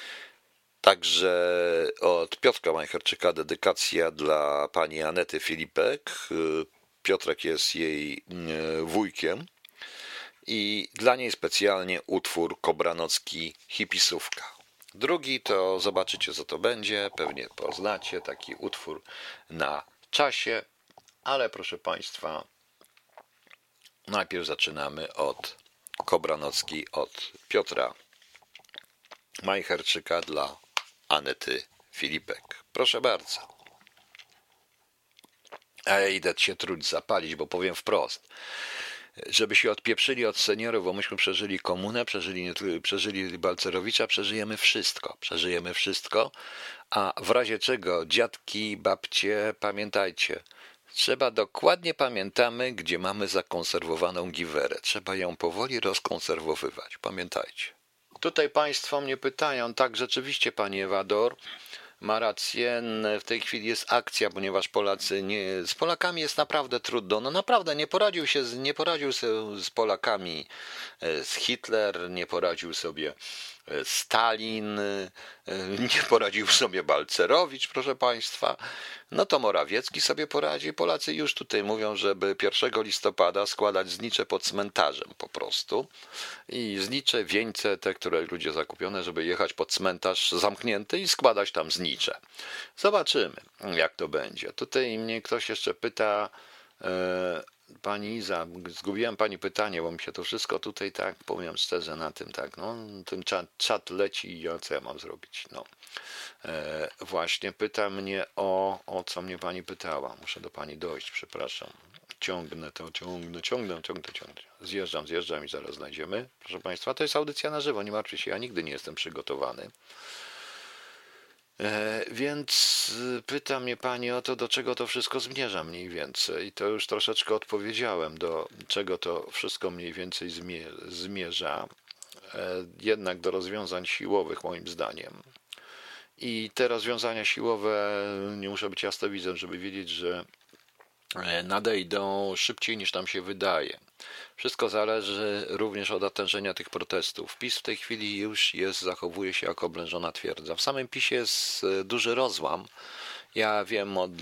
Także od Piotrka Majcherczyka dedykacja dla pani Anety Filipek. Piotrek jest jej wujkiem i dla niej specjalnie utwór Kobranocki Hipisówka. Drugi to zobaczycie, co to będzie, pewnie poznacie taki utwór na czasie, ale proszę Państwa, najpierw zaczynamy od Kobranocki, od Piotra Majcherczyka dla Anety Filipek. Proszę bardzo. A ja idę się truć zapalić, bo powiem wprost. Żeby się odpieprzyli od seniorów, bo myśmy przeżyli komunę, przeżyli, przeżyli Balcerowicza, przeżyjemy wszystko. Przeżyjemy wszystko, a w razie czego dziadki, babcie, pamiętajcie, trzeba dokładnie pamiętamy, gdzie mamy zakonserwowaną giwerę. Trzeba ją powoli rozkonserwowywać. Pamiętajcie. Tutaj Państwo mnie pytają, tak rzeczywiście Pani Ewador ma rację, w tej chwili jest akcja, ponieważ Polacy nie, z Polakami jest naprawdę trudno, no naprawdę nie poradził się, z, nie poradził sobie z Polakami z Hitler, nie poradził sobie Stalin, nie poradził sobie Balcerowicz, proszę Państwa, no to Morawiecki sobie poradzi. Polacy już tutaj mówią, żeby pierwszego listopada składać znicze pod cmentarzem po prostu i znicze, wieńce, te, które ludzie zakupione, żeby jechać pod cmentarz zamknięty i składać tam znicze. Zobaczymy, jak to będzie. Tutaj mnie ktoś jeszcze pyta, e, Pani Iza, zgubiłem Pani pytanie, bo mi się to wszystko tutaj, tak powiem szczerze, na tym, tak, no, tym czat, czat leci i co ja mam zrobić, no. E, właśnie pyta mnie o, o co mnie Pani pytała, muszę do Pani dojść, przepraszam. Ciągnę to, ciągnę, ciągnę, ciągnę, ciągnę. Zjeżdżam, zjeżdżam i zaraz znajdziemy. Proszę Państwa, to jest audycja na żywo, nie martwcie się, ja nigdy nie jestem przygotowany. E, więc pyta mnie Pani o to, do czego to wszystko zmierza mniej więcej. I to już troszeczkę odpowiedziałem, do czego to wszystko mniej więcej zmierza. E, jednak do rozwiązań siłowych moim zdaniem. I te rozwiązania siłowe, nie muszę być jasnowidzem, żeby wiedzieć, że nadejdą szybciej niż nam się wydaje. Wszystko zależy również od natężenia tych protestów. PiS w tej chwili już jest, zachowuje się jako oblężona twierdza. W samym PiSie jest duży rozłam. Ja wiem od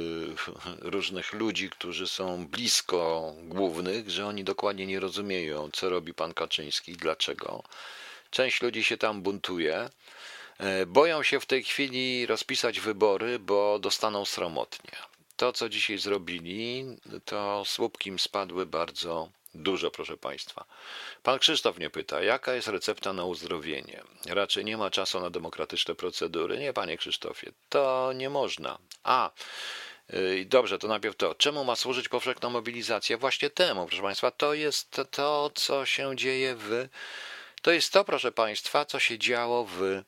różnych ludzi, którzy są blisko głównych, że oni dokładnie nie rozumieją, co robi pan Kaczyński, dlaczego. Część ludzi się tam buntuje. Boją się w tej chwili rozpisać wybory, bo dostaną sromotnie. To, co dzisiaj zrobili, to słupki im spadły bardzo dużo, proszę Państwa. Pan Krzysztof mnie pyta, jaka jest recepta na uzdrowienie? Raczej nie ma czasu na demokratyczne procedury. Nie, panie Krzysztofie, to nie można. A, yy, dobrze, to najpierw to. Czemu ma służyć powszechna mobilizacja? Właśnie temu, proszę Państwa, to jest to, co się dzieje w... To jest to, proszę Państwa, co się działo w...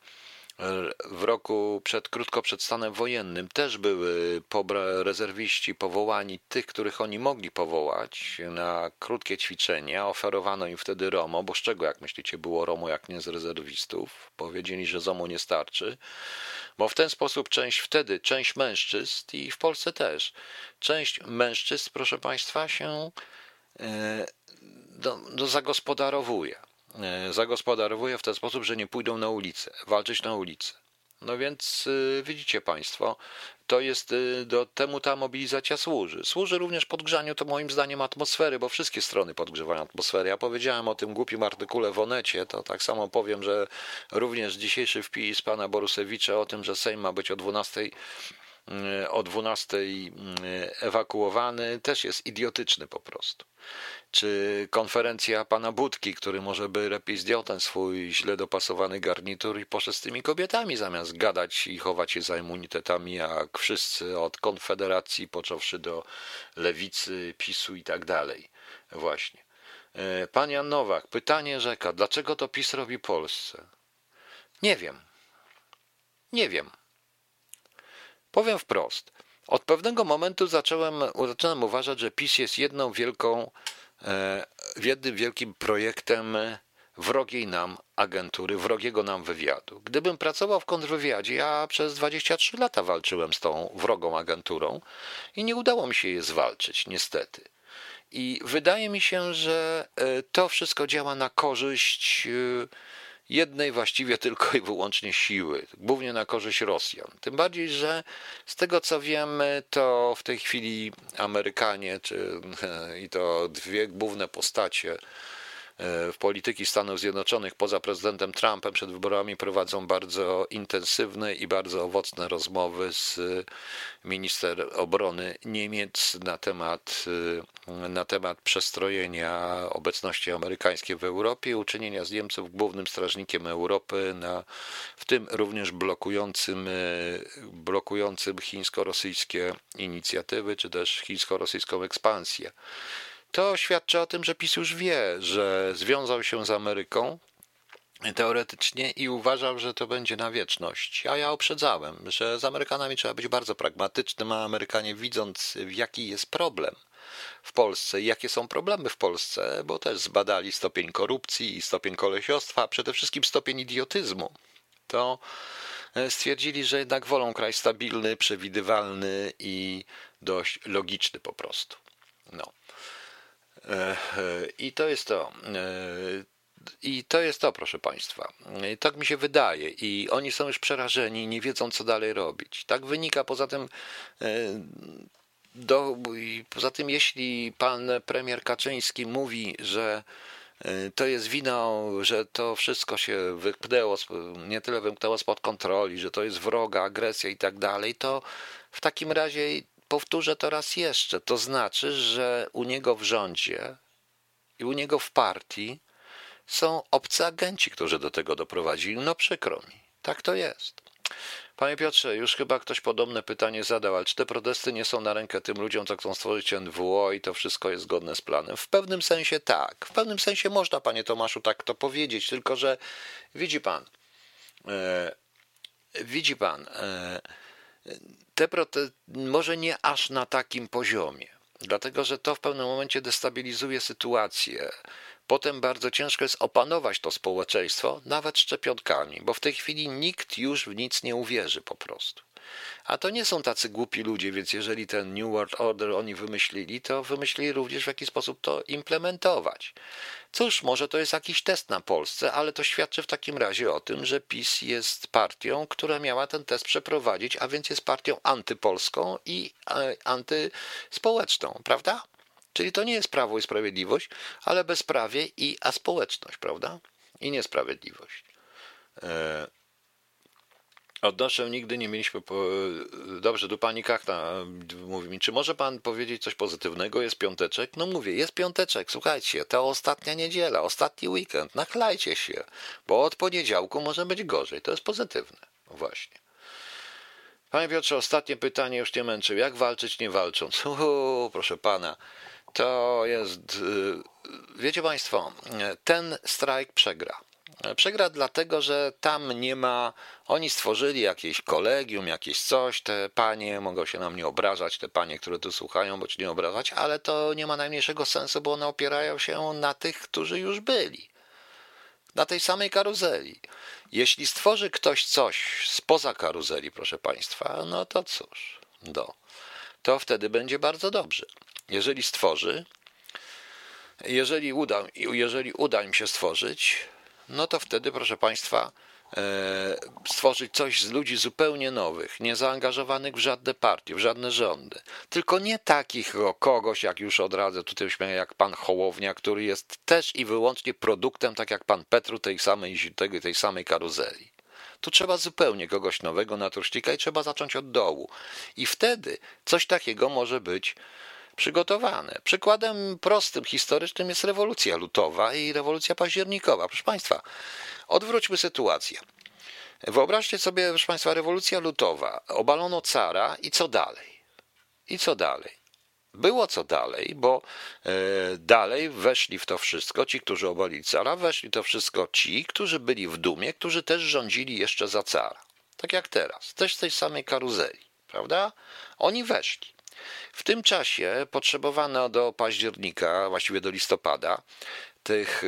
W roku przed, krótko przed stanem wojennym też były pobra- rezerwiści powołani, tych, których oni mogli powołać na krótkie ćwiczenia. Oferowano im wtedy ROMO, bo z czego, jak myślicie, było ROMO, jak nie z rezerwistów? Powiedzieli, że ZOMO nie starczy, bo w ten sposób część wtedy, część mężczyzn i w Polsce też, część mężczyzn, proszę Państwa, się e, do, do zagospodarowuje. zagospodarowuje w ten sposób, że nie pójdą na ulicę, walczyć na ulicy. No więc yy, widzicie Państwo, to jest, yy, do temu ta mobilizacja służy. Służy również podgrzaniu, to moim zdaniem, atmosfery, bo wszystkie strony podgrzewają atmosferę. Ja powiedziałem o tym głupim artykule w Onecie, to tak samo powiem, że również dzisiejszy wpis pana Borusewicza o tym, że Sejm ma być o dwunastej o dwunastej ewakuowany, też jest idiotyczny po prostu. Czy konferencja pana Budki, który może by lepiej zdjął ten swój źle dopasowany garnitur i poszedł z tymi kobietami, zamiast gadać i chować się za immunitetami, jak wszyscy od Konfederacji, począwszy do Lewicy, PiSu i tak dalej. Właśnie. Pan Jan Nowak, pytanie rzeka, dlaczego to PiS robi Polsce? Nie wiem. Nie wiem. Powiem wprost. Od pewnego momentu zacząłem, zacząłem uważać, że PiS jest jedną wielką, jednym wielkim projektem wrogiej nam agentury, wrogiego nam wywiadu. Gdybym pracował w kontrwywiadzie, ja przez dwadzieścia trzy lata walczyłem z tą wrogą agenturą i nie udało mi się je zwalczyć, niestety. I wydaje mi się, że to wszystko działa na korzyść jednej właściwie tylko i wyłącznie siły, głównie na korzyść Rosjan. Tym bardziej, że z tego co wiemy, to w tej chwili Amerykanie, czy, i to dwie główne postacie w polityki Stanów Zjednoczonych poza prezydentem Trumpem przed wyborami prowadzą bardzo intensywne i bardzo owocne rozmowy z minister obrony Niemiec na temat, na temat przestrojenia obecności amerykańskiej w Europie i uczynienia z Niemców głównym strażnikiem Europy, na, w tym również blokującym, blokującym chińsko-rosyjskie inicjatywy, czy też chińsko-rosyjską ekspansję. To świadczy o tym, że PiS już wie, że związał się z Ameryką teoretycznie i uważał, że to będzie na wieczność. A ja uprzedzałem, że z Amerykanami trzeba być bardzo pragmatycznym, a Amerykanie, widząc, jaki jest problem w Polsce i jakie są problemy w Polsce, bo też zbadali stopień korupcji i stopień kolesiostwa, a przede wszystkim stopień idiotyzmu, to stwierdzili, że jednak wolą kraj stabilny, przewidywalny i dość logiczny po prostu. No. I to jest to. I to jest to, proszę Państwa. Tak mi się wydaje. I oni są już przerażeni i nie wiedzą, co dalej robić. Tak wynika. Poza tym, do, poza tym, jeśli pan premier Kaczyński mówi, że to jest winą, że to wszystko się wymknęło, nie tyle wymknęło spod kontroli, że to jest wroga, agresja i tak dalej, to w takim razie powtórzę to raz jeszcze. To znaczy, że u niego w rządzie i u niego w partii są obcy agenci, którzy do tego doprowadzili. No przykro mi. Tak to jest. Panie Piotrze, już chyba ktoś podobne pytanie zadał, ale czy te protesty nie są na rękę tym ludziom, co chcą stworzyć N W O i to wszystko jest zgodne z planem? W pewnym sensie tak. W pewnym sensie można, panie Tomaszu, tak to powiedzieć, tylko że widzi pan, e, widzi pan, e, te protesty, może nie aż na takim poziomie, dlatego że to w pewnym momencie destabilizuje sytuację. Potem bardzo ciężko jest opanować to społeczeństwo, nawet szczepionkami, bo w tej chwili nikt już w nic nie uwierzy po prostu. A to nie są tacy głupi ludzie, więc jeżeli ten New World Order oni wymyślili, to wymyślili również w jaki sposób to implementować. Cóż, może to jest jakiś test na Polsce, ale to świadczy w takim razie o tym, że PiS jest partią, która miała ten test przeprowadzić, a więc jest partią antypolską i antyspołeczną, prawda? Czyli to nie jest Prawo i Sprawiedliwość, ale bezprawie i aspołeczność, prawda? I niesprawiedliwość. E, Odnoszę, nigdy nie mieliśmy. Po... Dobrze, tu pani Kachna mówi mi, czy może pan powiedzieć coś pozytywnego? Jest piąteczek? No mówię, jest piąteczek, słuchajcie, to ostatnia niedziela, ostatni weekend, nachlajcie się, bo od poniedziałku może być gorzej, to jest pozytywne, właśnie. Panie Piotrze, ostatnie pytanie, już nie męczył. Jak walczyć nie walcząc? Uhu, proszę pana, to jest, wiecie państwo, ten strajk przegra. Przegra dlatego, że tam nie ma, oni stworzyli jakieś kolegium, jakieś coś, te panie mogą się na mnie obrażać, te panie, które tu słuchają, bądź nie obrażać, ale to nie ma najmniejszego sensu, bo one opierają się na tych, którzy już byli, na tej samej karuzeli. Jeśli stworzy ktoś coś spoza karuzeli, proszę państwa, no to cóż, do, to wtedy będzie bardzo dobrze. Jeżeli stworzy, jeżeli uda, jeżeli uda im się stworzyć, no to wtedy, proszę państwa, stworzyć coś z ludzi zupełnie nowych, niezaangażowanych w żadne partie, w żadne rządy. Tylko nie takich o kogoś, jak już od razu tutaj śmieję, jak pan Hołownia, który jest też i wyłącznie produktem, tak jak pan Petru, tej samej, tej, tej samej karuzeli. Tu trzeba zupełnie kogoś nowego, natursztika i trzeba zacząć od dołu. I wtedy coś takiego może być przygotowane. Przykładem prostym, historycznym jest rewolucja lutowa i rewolucja październikowa. Proszę państwa, odwróćmy sytuację. Wyobraźcie sobie, proszę państwa, rewolucja lutowa. Obalono cara i co dalej? I co dalej? Było co dalej, bo e, dalej weszli w to wszystko ci, którzy obalili cara, weszli w to wszystko ci, którzy byli w dumie, którzy też rządzili jeszcze za cara. Tak jak teraz, też z tej samej karuzeli, prawda? Oni weszli. W tym czasie potrzebowano do października, właściwie do listopada, tych,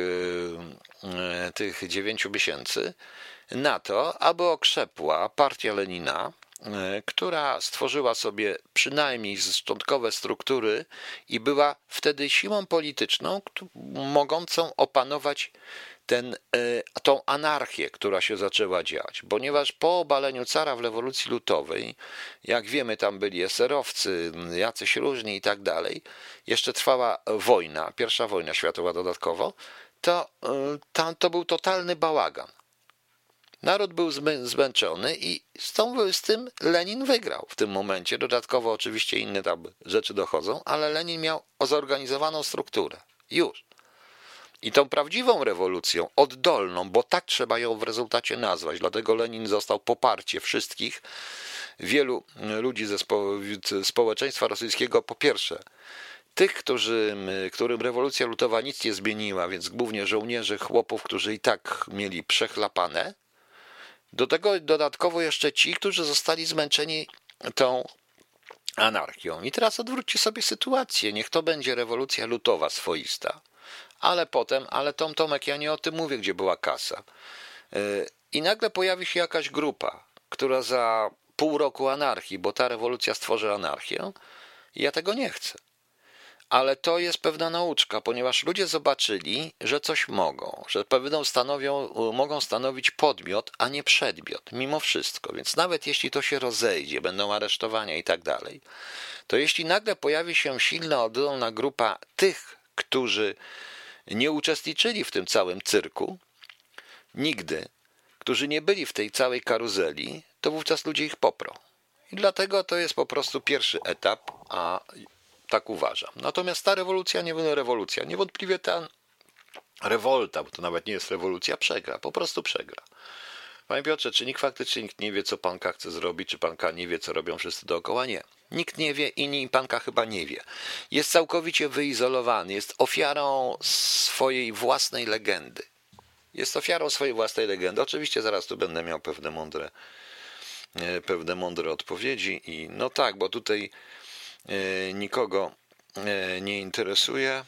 tych dziewięciu miesięcy na to, aby okrzepła partia Lenina, która stworzyła sobie przynajmniej szczątkowe struktury i była wtedy siłą polityczną mogącą opanować ten, tą anarchię, która się zaczęła dziać, ponieważ po obaleniu cara w rewolucji lutowej, jak wiemy, tam byli eserowcy, jacyś różni i tak dalej, jeszcze trwała wojna, pierwsza wojna światowa dodatkowo, to, tam to był totalny bałagan. Naród był zmęczony i z, tą, z tym Lenin wygrał w tym momencie. Dodatkowo oczywiście inne tam rzeczy dochodzą, ale Lenin miał zorganizowaną strukturę. Już. I tą prawdziwą rewolucją, oddolną, bo tak trzeba ją w rezultacie nazwać, dlatego Lenin został poparcie wszystkich, wielu ludzi ze spo, społeczeństwa rosyjskiego, po pierwsze, tych, którzy, którym rewolucja lutowa nic nie zmieniła, więc głównie żołnierzy, chłopów, którzy i tak mieli przechlapane, do tego dodatkowo jeszcze ci, którzy zostali zmęczeni tą anarchią. I teraz odwróćcie sobie sytuację, niech to będzie rewolucja lutowa swoista. Ale potem, ale Tom Tomek, ja nie o tym mówię, gdzie była kasa. I nagle pojawi się jakaś grupa, która za pół roku anarchii, bo ta rewolucja stworzy anarchię, i ja tego nie chcę. Ale to jest pewna nauczka, ponieważ ludzie zobaczyli, że coś mogą, że pewną stanowią, mogą stanowić podmiot, a nie przedmiot, mimo wszystko. Więc nawet jeśli to się rozejdzie, będą aresztowania i tak dalej, to jeśli nagle pojawi się silna, oddolna grupa tych, którzy nie uczestniczyli w tym całym cyrku, nigdy, którzy nie byli w tej całej karuzeli, to wówczas ludzie ich poprą. I dlatego to jest po prostu pierwszy etap, a tak uważam. Natomiast ta rewolucja nie będzie rewolucja. Niewątpliwie ta rewolta, bo to nawet nie jest rewolucja, przegra, po prostu przegra. Panie Piotrze, czy nikt faktycznie nikt nie wie, co panka chce zrobić, czy panka nie wie, co robią wszyscy dookoła? Nie. Nikt nie wie, inni panka chyba nie wie. Jest całkowicie wyizolowany, jest ofiarą swojej własnej legendy. Jest ofiarą swojej własnej legendy. Oczywiście zaraz tu będę miał pewne mądre, pewne mądre odpowiedzi i no tak, bo tutaj nikogo nie interesuje.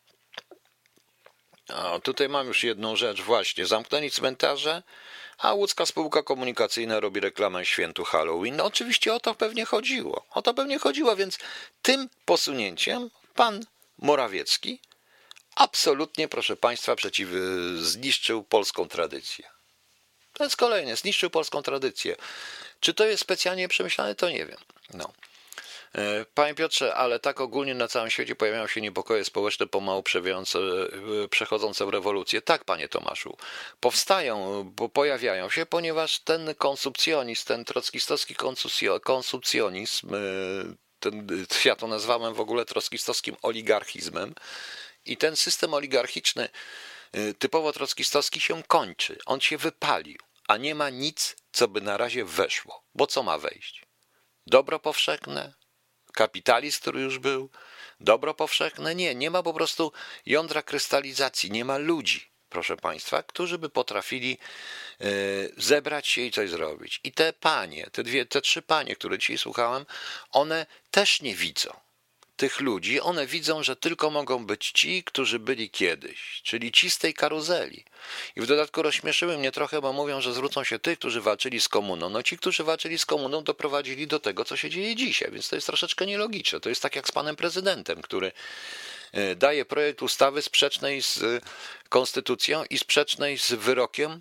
O, tutaj mam już jedną rzecz, właśnie, zamknęli cmentarze, a łódzka spółka komunikacyjna robi reklamę świętu Halloween. No oczywiście o to pewnie chodziło, o to pewnie chodziło, więc tym posunięciem pan Morawiecki absolutnie, proszę państwa, przeciw, zniszczył polską tradycję. To jest kolejne, zniszczył polską tradycję. Czy to jest specjalnie przemyślane, to nie wiem. No. Panie Piotrze, ale tak ogólnie na całym świecie pojawiają się niepokoje społeczne pomału przechodzące w rewolucję. Tak, panie Tomaszu, powstają, bo pojawiają się, ponieważ ten konsumpcjonizm, ten trockistowski konsumpcjonizm, ten, ja to nazwałem w ogóle trockistowskim oligarchizmem i ten system oligarchiczny typowo trockistowski się kończy, on się wypalił, a nie ma nic, co by na razie weszło, bo co ma wejść? Dobro powszechne? Kapitalizm, który już był, dobro powszechne? Nie, nie ma po prostu jądra krystalizacji, nie ma ludzi, proszę państwa, którzy by potrafili y, zebrać się i coś zrobić. I te panie, te dwie, te trzy panie, które dzisiaj słuchałem, one też nie widzą tych ludzi, one widzą, że tylko mogą być ci, którzy byli kiedyś, czyli ci z tej karuzeli. I w dodatku rozśmieszyły mnie trochę, bo mówią, że zwrócą się tych, którzy walczyli z komuną. No ci, którzy walczyli z komuną, doprowadzili do tego, co się dzieje dzisiaj, więc to jest troszeczkę nielogiczne. To jest tak jak z panem prezydentem, który daje projekt ustawy sprzecznej z konstytucją i sprzecznej z wyrokiem,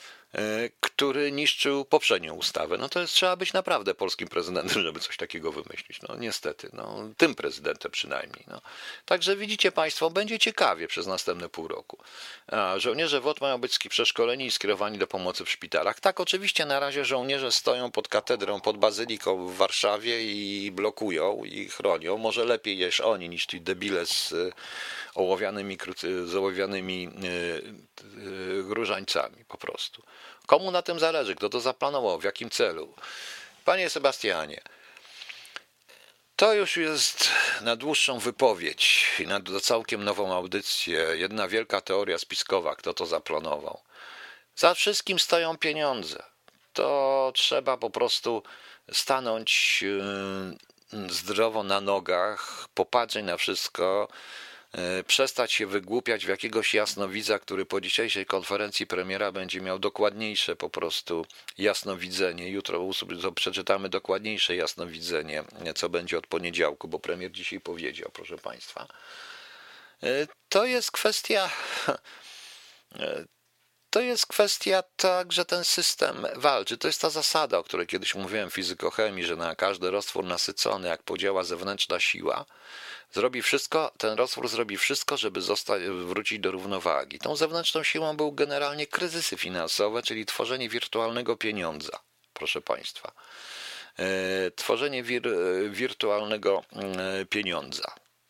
który niszczył poprzednią ustawę. No to jest, trzeba być naprawdę polskim prezydentem, żeby coś takiego wymyślić. No niestety, no, tym prezydentem przynajmniej. No. Także widzicie państwo, będzie ciekawie przez następne pół roku. A żołnierze W O T mają być przeszkoleni i skierowani do pomocy w szpitalach. Tak, oczywiście na razie żołnierze stoją pod katedrą, pod bazyliką w Warszawie i blokują i chronią. Może lepiej jest oni niż ci debile z ołowianymi, z ołowianymi różańcami po prostu. Komu na tym zależy? Kto to zaplanował? W jakim celu? Panie Sebastianie, to już jest na dłuższą wypowiedź i na całkiem nową audycję. Jedna wielka teoria spiskowa, kto to zaplanował. Za wszystkim stoją pieniądze. To trzeba po prostu stanąć zdrowo na nogach, popatrzeć na wszystko, przestać się wygłupiać w jakiegoś jasnowidza, który po dzisiejszej konferencji premiera będzie miał dokładniejsze po prostu jasnowidzenie. Jutro przeczytamy dokładniejsze jasnowidzenie, co będzie od poniedziałku, bo premier dzisiaj powiedział, proszę państwa. To jest kwestia... To jest kwestia tak, że ten system walczy. To jest ta zasada, o której kiedyś mówiłem w fizykochemii, że na każdy roztwór nasycony, jak podziała zewnętrzna siła, zrobi wszystko, ten roztwór zrobi wszystko, żeby zostać, wrócić do równowagi. Tą zewnętrzną siłą był generalnie kryzysy finansowe, czyli tworzenie wirtualnego pieniądza, proszę państwa. Tworzenie wir, wirtualnego pieniądza.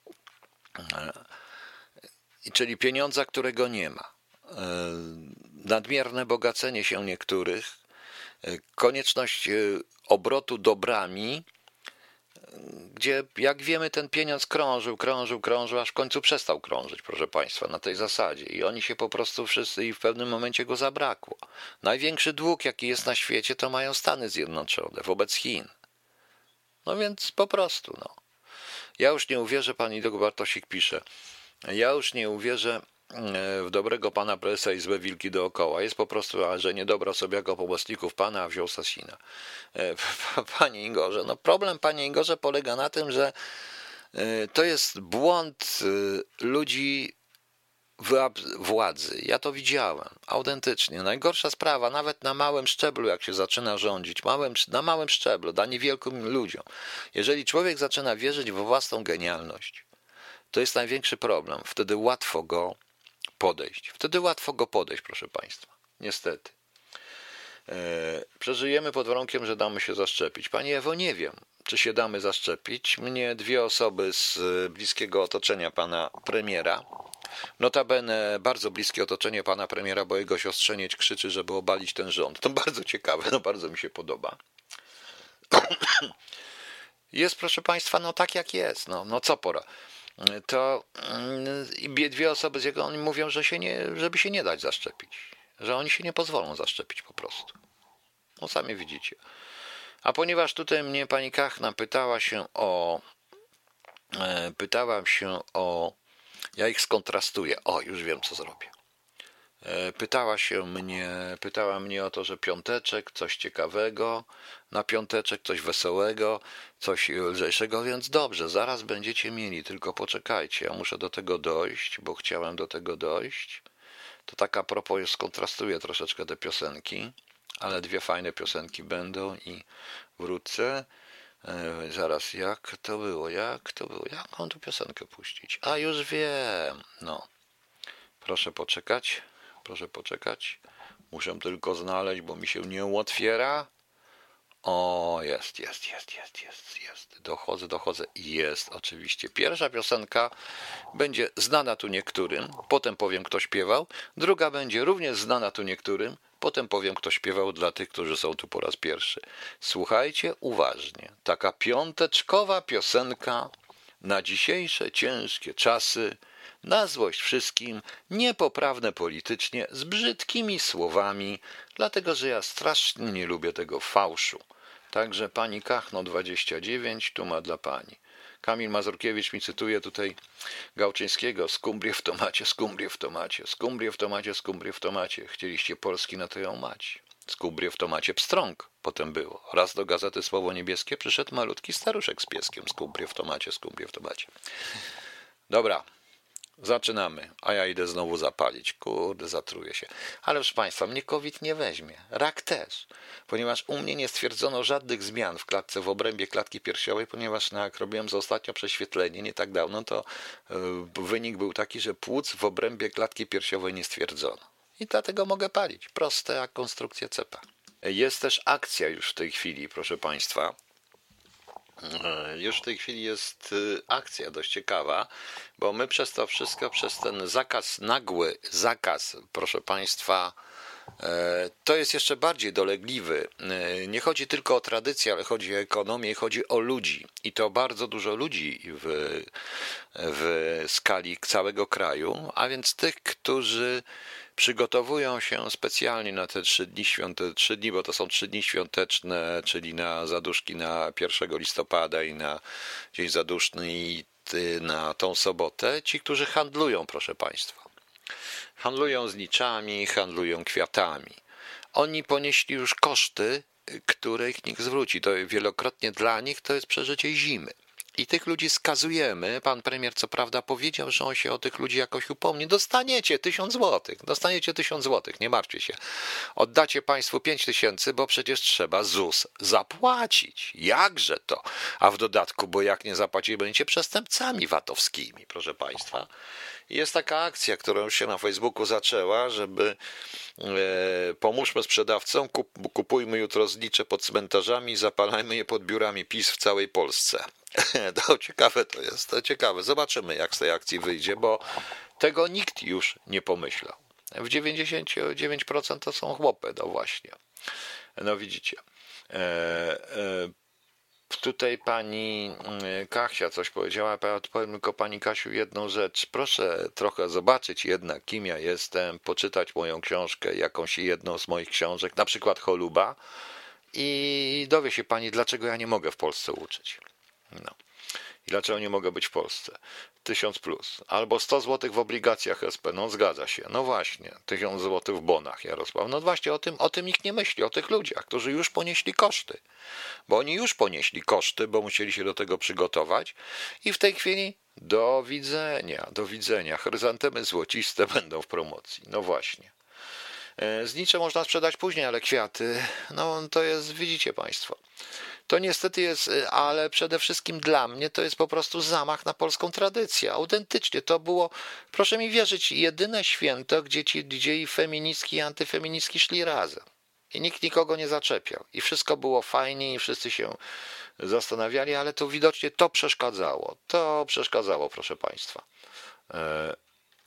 Czyli pieniądza, którego nie ma. Nadmierne bogacenie się niektórych, konieczność obrotu dobrami, gdzie, jak wiemy, ten pieniądz krążył, krążył, krążył, aż w końcu przestał krążyć, proszę państwa, na tej zasadzie. I oni się po prostu wszyscy, i w pewnym momencie go zabrakło. Największy dług, jaki jest na świecie, to mają Stany Zjednoczone wobec Chin. No więc po prostu, no. Ja już nie uwierzę, pan Idok Bartosik pisze, ja już nie uwierzę w dobrego pana prezesa i złe wilki dookoła. Jest po prostu, a że niedobra sobie jako pomocników pana, a wziął Sasina. Panie Igorze, no problem, panie Igorze, polega na tym, że to jest błąd ludzi władzy. Ja to widziałem, autentycznie. Najgorsza sprawa, nawet na małym szczeblu, jak się zaczyna rządzić, małym, na małym szczeblu, da niewielkim ludziom. Jeżeli człowiek zaczyna wierzyć we własną genialność, to jest największy problem. Wtedy łatwo go podejść. Wtedy łatwo go podejść, proszę państwa. Niestety. Przeżyjemy pod warunkiem, że damy się zaszczepić. Pani Ewo, nie wiem, czy się damy zaszczepić. Mnie dwie osoby z bliskiego otoczenia pana premiera Notabene bardzo bliskie otoczenie pana premiera, bo jego siostrzeniec krzyczy, żeby obalić ten rząd. To bardzo ciekawe, no bardzo mi się podoba. Jest, proszę państwa, no tak jak jest, no, no co pora. To i dwie osoby z jego, oni mówią, że się nie, żeby się nie dać zaszczepić, że oni się nie pozwolą zaszczepić po prostu. No sami widzicie. A ponieważ tutaj mnie pani Kachna pytała się o, pytała się o, ja ich skontrastuję, o już wiem co zrobię. Pytała się mnie, pytała mnie o to, że piąteczek, coś ciekawego, na piąteczek coś wesołego, coś lżejszego, więc dobrze, zaraz będziecie mieli, tylko poczekajcie, ja muszę do tego dojść, bo chciałem do tego dojść. To tak a propos, już skontrastuję troszeczkę te piosenki, ale dwie fajne piosenki będą i wrócę. E, zaraz, jak to było, jak to było, jak mam tu piosenkę puścić? A już wiem, no. Proszę poczekać. Proszę poczekać. Muszę tylko znaleźć, bo mi się nie otwiera. O, jest, jest, jest, jest, jest, jest. Dochodzę, dochodzę. Jest, oczywiście. Pierwsza piosenka będzie znana tu niektórym, potem powiem, kto śpiewał. Druga będzie również znana tu niektórym, potem powiem, kto śpiewał dla tych, którzy są tu po raz pierwszy. Słuchajcie uważnie. Taka piąteczkowa piosenka na dzisiejsze ciężkie czasy, na złość wszystkim, niepoprawne politycznie, z brzydkimi słowami, dlatego że ja strasznie nie lubię tego fałszu. Także pani Kachno dwadzieścia dziewięć, tu ma dla pani. Kamil Mazurkiewicz mi cytuje tutaj Gałczyńskiego, skumbrie w tomacie, skumbrie w tomacie, skumbrie w tomacie, skumbrie w tomacie. Chcieliście Polski, na to ją mać. Skumbrie w tomacie pstrąg potem było. Raz do gazety Słowo Niebieskie przyszedł malutki staruszek z pieskiem. Skumbrie w tomacie, skumbrie w tomacie. Dobra. Zaczynamy, a ja idę znowu zapalić. Kurde, zatruję się. Ale proszę państwa, mnie COVID nie weźmie. Rak też. Ponieważ u mnie nie stwierdzono żadnych zmian w klatce, w obrębie klatki piersiowej, ponieważ no, jak robiłem za ostatnio prześwietlenie, nie tak dawno, to yy, wynik był taki, że płuc w obrębie klatki piersiowej nie stwierdzono. I dlatego mogę palić. Proste jak konstrukcja cepa. Jest też akcja już w tej chwili, proszę państwa. Już w tej chwili jest akcja dość ciekawa, bo my przez to wszystko, przez ten zakaz, nagły zakaz, proszę państwa, to jest jeszcze bardziej dolegliwy. Nie chodzi tylko o tradycję, ale chodzi o ekonomię, chodzi o ludzi. I to bardzo dużo ludzi w, w skali całego kraju, a więc tych, którzy przygotowują się specjalnie na te trzy dni, świąte, trzy dni, bo to są trzy dni świąteczne, czyli na zaduszki na pierwszego listopada i na Dzień Zaduszny i na tą sobotę. Ci, którzy handlują, proszę państwa. Handlują zniczami, handlują kwiatami. Oni ponieśli już koszty, które ich nikt zwróci. To wielokrotnie dla nich to jest przeżycie zimy. I tych ludzi skazujemy. Pan premier co prawda powiedział, że on się o tych ludzi jakoś upomni. Dostaniecie tysiąc złotych. Dostaniecie tysiąc złotych, nie martwcie się. Oddacie państwu pięć tysięcy, bo przecież trzeba ZUS zapłacić. Jakże to? A w dodatku, bo jak nie zapłacicie, będziecie przestępcami VAT-owskimi, proszę państwa. Jest taka akcja, która już się na Facebooku zaczęła, żeby e, pomóżmy sprzedawcom, kup, kupujmy jutro znicze pod cmentarzami, zapalajmy je pod biurami PiS w całej Polsce. To ciekawe to jest, to ciekawe. Zobaczymy, jak z tej akcji wyjdzie, bo tego nikt już nie pomyślał. W dziewięćdziesiąt dziewięć procent to są chłopy, no właśnie. No widzicie. E, e, Tutaj pani Kasia coś powiedziała, ja odpowiem tylko pani Kasiu jedną rzecz. Proszę trochę zobaczyć jednak, kim ja jestem, poczytać moją książkę, jakąś jedną z moich książek, na przykład Choluba i dowie się pani, dlaczego ja nie mogę w Polsce uczyć. No. I dlaczego nie mogę być w Polsce? Tysiąc plus. Albo sto złotych w obligacjach S P. No zgadza się. No właśnie. Tysiąc złotych w bonach, Jarosław. No właśnie o tym, o tym nikt nie myśli. O tych ludziach, którzy już ponieśli koszty. Bo oni już ponieśli koszty, bo musieli się do tego przygotować. I w tej chwili do widzenia, do widzenia. Chryzantemy złociste będą w promocji. No właśnie. Znicze można sprzedać później, ale kwiaty, no to jest, widzicie państwo. To niestety jest, ale przede wszystkim dla mnie to jest po prostu zamach na polską tradycję. Autentycznie to było, proszę mi wierzyć, jedyne święto, gdzie ci gdzie i feministki i antyfeministki szli razem. I nikt nikogo nie zaczepiał. I wszystko było fajnie i wszyscy się zastanawiali, ale to widocznie to przeszkadzało. To przeszkadzało, proszę państwa.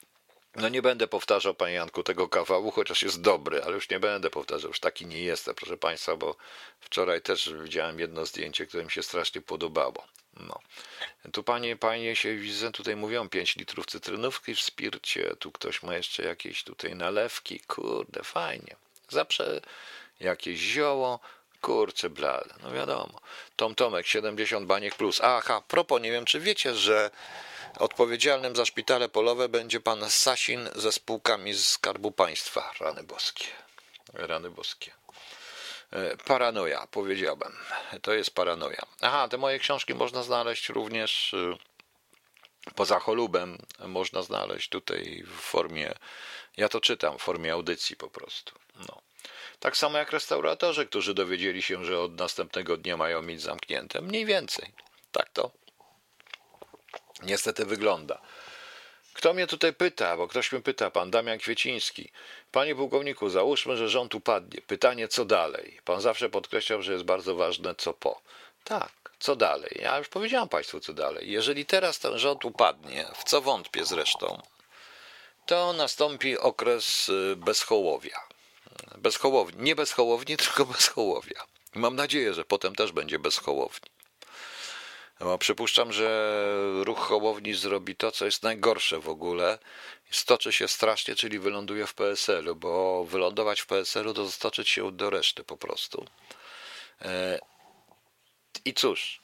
No nie będę powtarzał, panie Janku, tego kawału, chociaż jest dobry, ale już nie będę powtarzał, już taki nie jestem, proszę państwa, bo wczoraj też widziałem jedno zdjęcie, które mi się strasznie podobało. No. Tu panie, panie się widzę, tutaj mówią pięć litrów cytrynówki w spircie, tu ktoś ma jeszcze jakieś tutaj nalewki, kurde, fajnie. Zawsze jakieś zioło, kurczę blade, no wiadomo. Tom Tomek, siedemdziesiąt baniek plus. Aha, propos, nie wiem czy wiecie, że odpowiedzialnym za szpitale polowe będzie pan Sasin ze spółkami z Skarbu Państwa. Rany boskie. Rany boskie. Paranoja, powiedziałbym. To jest paranoja. Aha, te moje książki można znaleźć również poza cholubem. Można znaleźć tutaj w formie, ja to czytam, w formie audycji po prostu. No. Tak samo jak restauratorzy, którzy dowiedzieli się, że od następnego dnia mają mieć zamknięte. Mniej więcej. Tak to niestety wygląda. Kto mnie tutaj pyta, bo ktoś mnie pyta, pan Damian Kwieciński. Panie pułkowniku, załóżmy, że rząd upadnie. Pytanie, co dalej? Pan zawsze podkreślał, że jest bardzo ważne, co po. Tak, co dalej? Ja już powiedziałem państwu, co dalej. Jeżeli teraz ten rząd upadnie, w co wątpię zresztą, to nastąpi okres bezhołowia. Bezhołowni. Nie bez hołowni, tylko bez hołowia. Mam nadzieję, że potem też będzie bez hołowni. Bo przypuszczam, że ruch Hołowni zrobi to, co jest najgorsze w ogóle. Stoczy się strasznie, czyli wyląduje w P S L u, bo wylądować w P S L u to stoczyć się do reszty po prostu. I cóż,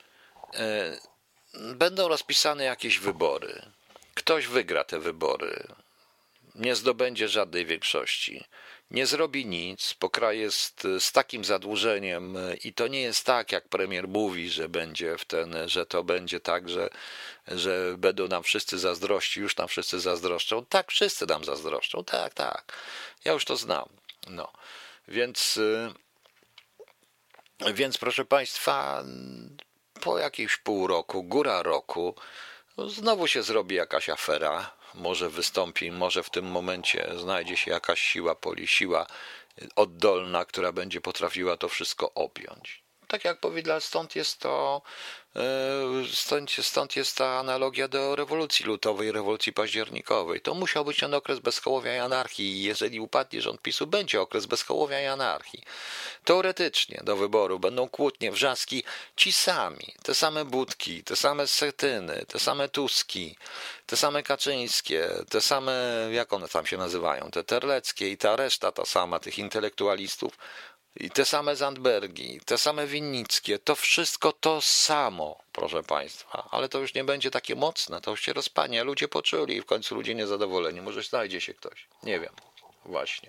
będą rozpisane jakieś wybory. Ktoś wygra te wybory. Nie zdobędzie żadnej większości. Nie zrobi nic, bo kraj jest z takim zadłużeniem i to nie jest tak, jak premier mówi, że będzie w ten, że to będzie tak, że, że będą nam wszyscy zazdrości, już nam wszyscy zazdroszczą. Tak, wszyscy nam zazdroszczą, tak, tak. Ja już to znam. No. Więc, więc proszę państwa, po jakimś pół roku, góra roku, znowu się zrobi jakaś afera. Może wystąpi, może w tym momencie znajdzie się jakaś siła poli, siła oddolna, która będzie potrafiła to wszystko objąć. Tak jak powiedziałem, stąd jest to, stąd, stąd jest ta analogia do rewolucji lutowej, rewolucji październikowej. To musiał być ten okres bezhołowia i anarchii i jeżeli upadnie rząd PiSu, będzie okres bezhołowia i anarchii. Teoretycznie do wyboru będą kłótnie, wrzaski, ci sami, te same Budki, te same Schetyny, te same Tuski, te same Kaczyńskie, te same, jak one tam się nazywają, te Terleckie i ta reszta ta sama, tych intelektualistów, i te same Zandbergi, te same Winnickie, to wszystko to samo, proszę państwa, ale to już nie będzie takie mocne, to już się rozpanie, ludzie poczuli i w końcu ludzie niezadowoleni, może znajdzie się ktoś, nie wiem, właśnie.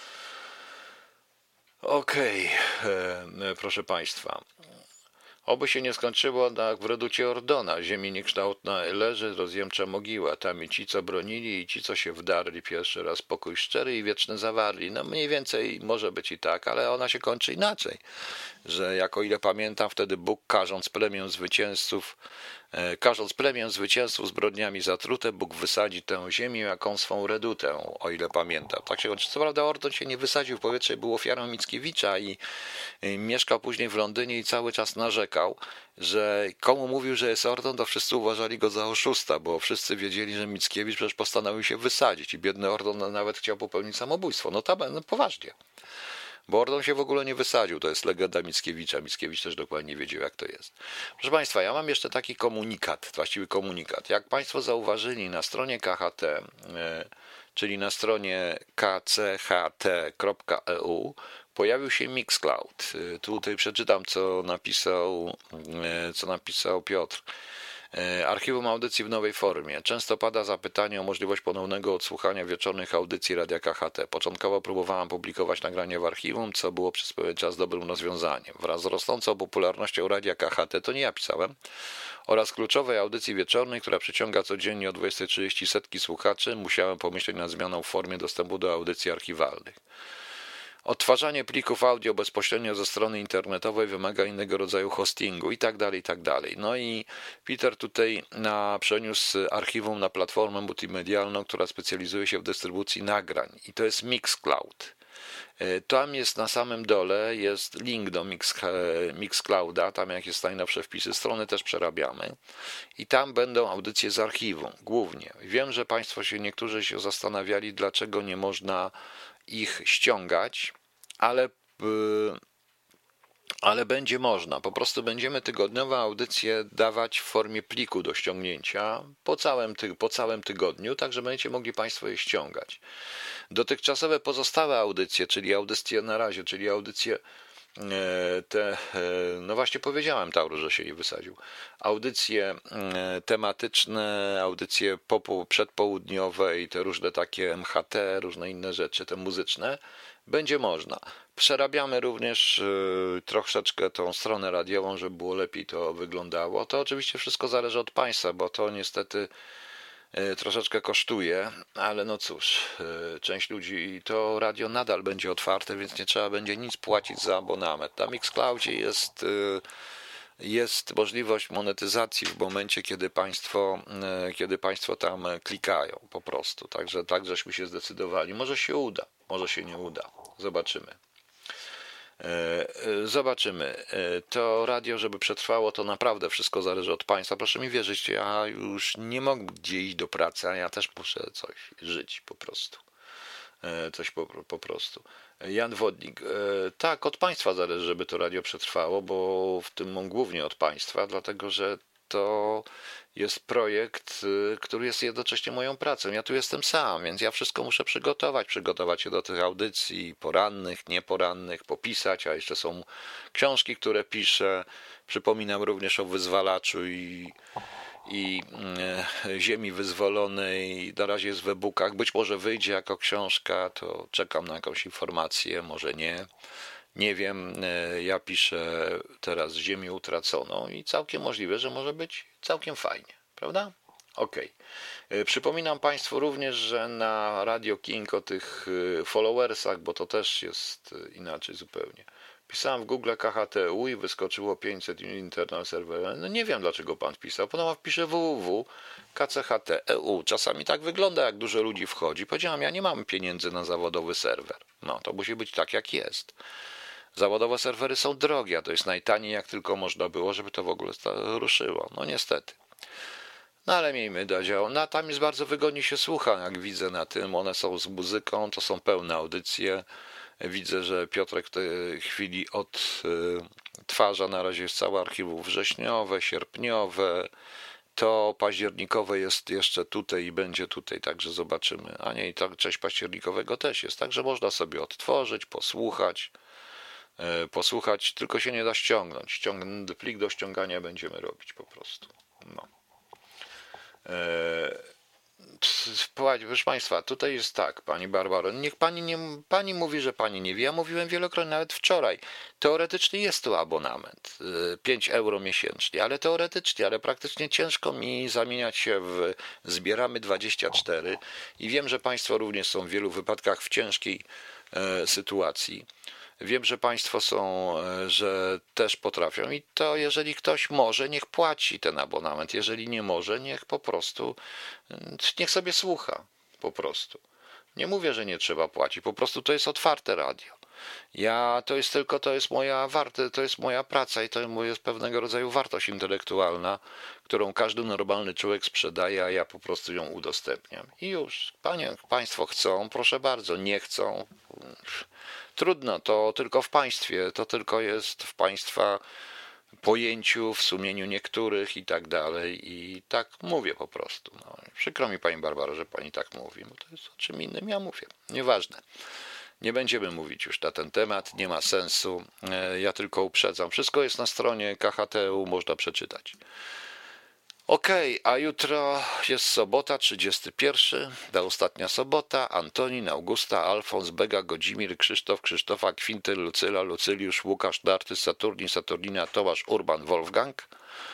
Okej, okay. Proszę państwa. Oby się nie skończyło jak w reducie Ordona. Ziemi niekształtna leży rozjemcza mogiła. Tam i ci, co bronili, i ci, co się wdarli pierwszy raz pokój szczery i wieczny zawarli. No mniej więcej może być i tak, ale ona się kończy inaczej. Że jak o ile pamiętam, wtedy Bóg karząc plemię zwycięzców, karząc plemię zwycięzców zbrodniami zatrute, Bóg wysadzi tę ziemię jaką swą redutę, o ile pamiętam. Tak się kończy. Co prawda Ordon się nie wysadził w powietrze, był ofiarą Mickiewicza i mieszkał później w Londynie i cały czas narzekał, że komu mówił, że jest Ordon, to wszyscy uważali go za oszusta, bo wszyscy wiedzieli, że Mickiewicz przecież postanowił się wysadzić i biedny Ordon nawet chciał popełnić samobójstwo. No to no, poważnie. Bo Ordon się w ogóle nie wysadził, to jest legenda Mickiewicza. Mickiewicz też dokładnie nie wiedział, jak to jest. Proszę państwa, ja mam jeszcze taki komunikat, właściwy komunikat. Jak państwo zauważyli na stronie K H T, czyli na stronie k c h t kropka e u, pojawił się Mixcloud. Tutaj przeczytam, co napisał, co napisał Piotr. Archiwum audycji w nowej formie. Często pada zapytanie o możliwość ponownego odsłuchania wieczornych audycji Radia K H T. Początkowo próbowałam publikować nagranie w archiwum, co było przez pewien czas dobrym rozwiązaniem. Wraz z rosnącą popularnością Radia K H T, to nie ja pisałem, oraz kluczowej audycji wieczornej, która przyciąga codziennie o dwudziestej trzydzieści setki słuchaczy, musiałem pomyśleć nad zmianą w formie dostępu do audycji archiwalnych. Odtwarzanie plików audio bezpośrednio ze strony internetowej wymaga innego rodzaju hostingu i tak dalej, i tak dalej. No i Peter tutaj na, przeniósł archiwum na platformę multimedialną, która specjalizuje się w dystrybucji nagrań i to jest Mixcloud. Tam jest na samym dole jest link do Mix, Mixclouda, tam jak jest najnowsze wpisy, strony też przerabiamy i tam będą audycje z archiwum, głównie. Wiem, że Państwo się, niektórzy się zastanawiali, dlaczego nie można ich ściągać, ale ale będzie można. Po prostu będziemy tygodniowe audycje dawać w formie pliku do ściągnięcia po całym, ty, po całym tygodniu, tak że będziecie mogli Państwo je ściągać. Dotychczasowe pozostałe audycje, czyli audycje na razie, czyli audycje te, no właśnie powiedziałem Tauru, że się nie wysadził, audycje tematyczne, audycje przedpołudniowe i te różne takie M H T, różne inne rzeczy, te muzyczne, będzie można. Przerabiamy również troszeczkę tą stronę radiową, żeby było lepiej to wyglądało. To oczywiście wszystko zależy od Państwa, bo to niestety troszeczkę kosztuje, ale no cóż, część ludzi, to radio nadal będzie otwarte, więc nie trzeba będzie nic płacić za abonament. Na Mixcloudzie jest, jest możliwość monetyzacji w momencie, kiedy państwo, kiedy państwo tam klikają po prostu. Także tak żeśmy się zdecydowali. Może się uda, może się nie uda. Zobaczymy. Zobaczymy. To radio, żeby przetrwało, to naprawdę wszystko zależy od Państwa. Proszę mi wierzyć, ja już nie mogę gdzie iść do pracy, a ja też muszę coś żyć po prostu. Coś po, po prostu. Jan Wodnik. Tak, od Państwa zależy, żeby to radio przetrwało, bo w tym mam głównie od Państwa, dlatego że to jest projekt, który jest jednocześnie moją pracą. Ja tu jestem sam, więc ja wszystko muszę przygotować, przygotować się do tych audycji porannych, nieporannych, popisać, a jeszcze są książki, które piszę. Przypominam również o Wyzwalaczu i, i e, Ziemi Wyzwolonej. Na razie jest w e-bookach. Być może wyjdzie jako książka, to czekam na jakąś informację, może nie. Nie wiem, ja piszę teraz Ziemię Utraconą i całkiem możliwe, że może być całkiem fajnie, prawda? Okej. Okay. Przypominam Państwu również, że na Radio King o tych followersach, bo to też jest inaczej zupełnie. Pisałem w Google K H T U i wyskoczyło pięćset internal server. No nie wiem, dlaczego Pan pisał. Potem wpiszę www K C H T kropka E U. Czasami tak wygląda, jak dużo ludzi wchodzi. Powiedziałem, ja nie mam pieniędzy na zawodowy serwer. No, to musi być tak, jak jest. Zawodowe serwery są drogie, a to jest najtaniej, jak tylko można było, żeby to w ogóle ruszyło. No niestety. No ale miejmy do no, tam jest bardzo wygodnie się słucha, jak widzę na tym. One są z muzyką, to są pełne audycje. Widzę, że Piotrek w tej chwili odtwarza, na razie jest całe archiwum wrześniowe, sierpniowe. To październikowe jest jeszcze tutaj i będzie tutaj, także zobaczymy. A nie, i tak część październikowego też jest, także można sobie odtworzyć, posłuchać. Posłuchać, tylko się nie da ściągnąć. Ściągn- plik do ściągania będziemy robić po prostu. No. Eee, proszę Państwa, tutaj jest tak, Pani Barbaro, niech Pani nie, Pani mówi, że Pani nie wie, ja mówiłem wielokrotnie, nawet wczoraj, teoretycznie jest to abonament, pięć euro miesięcznie, ale teoretycznie, ale praktycznie ciężko mi zamieniać się w zbieramy dwadzieścia cztery i wiem, że Państwo również są w wielu wypadkach w ciężkiej e, sytuacji. Wiem, że Państwo są, że też potrafią i to jeżeli ktoś może, niech płaci ten abonament. Jeżeli nie może, niech po prostu, niech sobie słucha po prostu. Nie mówię, że nie trzeba płacić, po prostu to jest otwarte radio. Ja, to jest tylko, to jest moja warte, to jest moja praca i to jest pewnego rodzaju wartość intelektualna, którą każdy normalny człowiek sprzedaje, a ja po prostu ją udostępniam. I już, panie, Państwo chcą, proszę bardzo, nie chcą. Trudno, to tylko w państwie, to tylko jest w państwa pojęciu, w sumieniu niektórych i tak dalej. I tak mówię po prostu. No, przykro mi, Pani Barbaro, że Pani tak mówi, bo to jest o czym innym ja mówię. Nieważne. Nie będziemy mówić już na ten temat, nie ma sensu. Ja tylko uprzedzam. Wszystko jest na stronie K H T U, można przeczytać. Okej, okay, a jutro jest sobota, trzydziesty pierwszy, ta ostatnia sobota. Antonin, Augusta, Alfons, Bega, Godzimir, Krzysztof, Krzysztofa, Kwintyl, Lucyla, Lucyliusz, Łukasz, Darty, Saturnin, Saturnina, Tomasz, Urban, Wolfgang.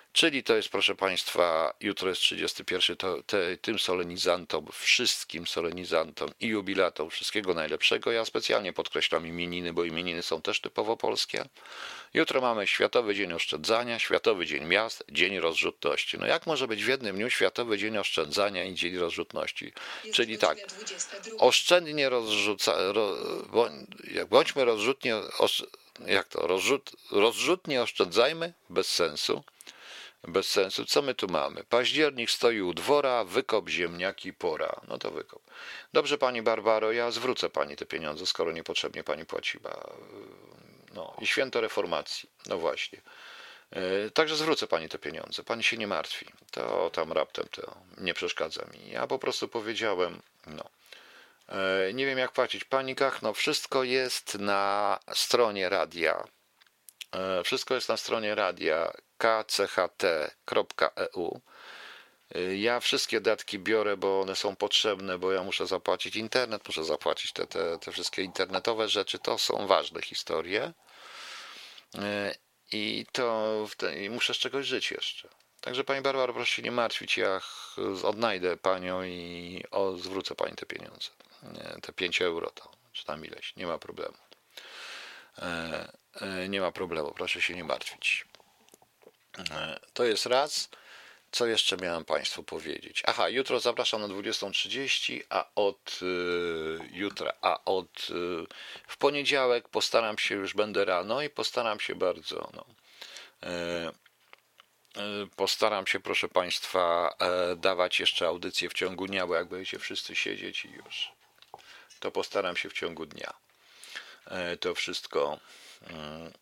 Czyli to jest, proszę Państwa, jutro jest trzydziesty pierwszy, to te, tym solenizantom, wszystkim solenizantom i jubilatom wszystkiego najlepszego. Ja specjalnie podkreślam imieniny, bo imieniny są też typowo polskie. Jutro mamy Światowy Dzień Oszczędzania, Światowy Dzień Miast, Dzień Rozrzutności. No jak może być w jednym dniu Światowy Dzień Oszczędzania i Dzień Rozrzutności? Jest Czyli tak, oszczędnie rozrzuca, ro, bądźmy rozrzutnie, jak to, rozrzut, rozrzutnie oszczędzajmy, bez sensu. Bez sensu. Co my tu mamy? Październik stoi u dwora, wykop ziemniaki, pora. No to wykop. Dobrze, pani Barbaro, ja zwrócę pani te pieniądze, skoro niepotrzebnie pani płaciła. No i święto reformacji. No właśnie. Także zwrócę pani te pieniądze. Pani się nie martwi. To tam raptem to nie przeszkadza mi. Ja po prostu powiedziałem, no. Nie wiem jak płacić. Pani Kachno, wszystko jest na stronie radia. Wszystko jest na stronie radia k c h t kropka e u. Ja wszystkie datki biorę, bo one są potrzebne, bo ja muszę zapłacić internet, muszę zapłacić te, te, te wszystkie internetowe rzeczy. To są ważne historie. I to i muszę z czegoś żyć jeszcze. Także pani Barbaro, proszę się nie martwić, ja odnajdę panią i o, zwrócę pani te pieniądze. Te pięć euro to, czy tam ileś, nie ma problemu. Nie ma problemu, proszę się nie martwić. To jest raz. Co jeszcze miałem Państwu powiedzieć? Aha, jutro zapraszam na dwudziestą trzydzieści, a od y, jutra, a od y, w poniedziałek postaram się, już będę rano i postaram się bardzo, no, y, y, postaram się, proszę Państwa, y, dawać jeszcze audycje w ciągu dnia, bo jak będziecie wszyscy siedzieć i już, to postaram się w ciągu dnia. Y, to wszystko... Y,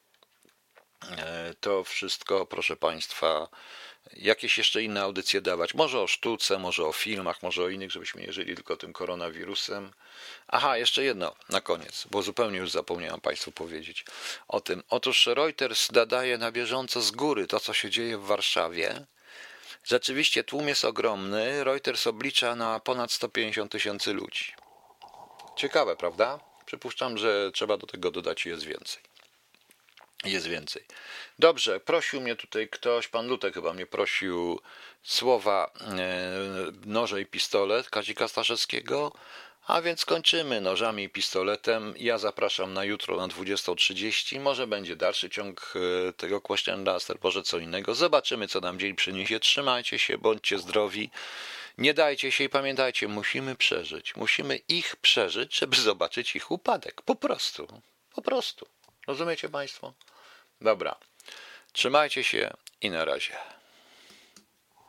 To wszystko, proszę Państwa, jakieś jeszcze inne audycje dawać. Może o sztuce, może o filmach, może o innych, żebyśmy nie żyli tylko tym koronawirusem. Aha, jeszcze jedno na koniec, bo zupełnie już zapomniałem Państwu powiedzieć o tym. Otóż Reuters nadaje na bieżąco z góry to, co się dzieje w Warszawie. Rzeczywiście tłum jest ogromny. Reuters oblicza na ponad sto pięćdziesiąt tysięcy ludzi. Ciekawe, prawda? Przypuszczam, że trzeba do tego dodać i jest więcej. Jest więcej. Dobrze, prosił mnie tutaj ktoś, pan Lutek chyba mnie prosił słowa e, noże i pistolet Kazika Staszewskiego, a więc kończymy nożami i pistoletem. Ja zapraszam na jutro na dwudziestą trzydzieści. Może będzie dalszy ciąg e, tego Question Duster, może co innego. Zobaczymy, co nam dzień przyniesie. Trzymajcie się, bądźcie zdrowi. Nie dajcie się i pamiętajcie, musimy przeżyć. Musimy ich przeżyć, żeby zobaczyć ich upadek. Po prostu. Po prostu. Rozumiecie Państwo? Dobra. Trzymajcie się i na razie.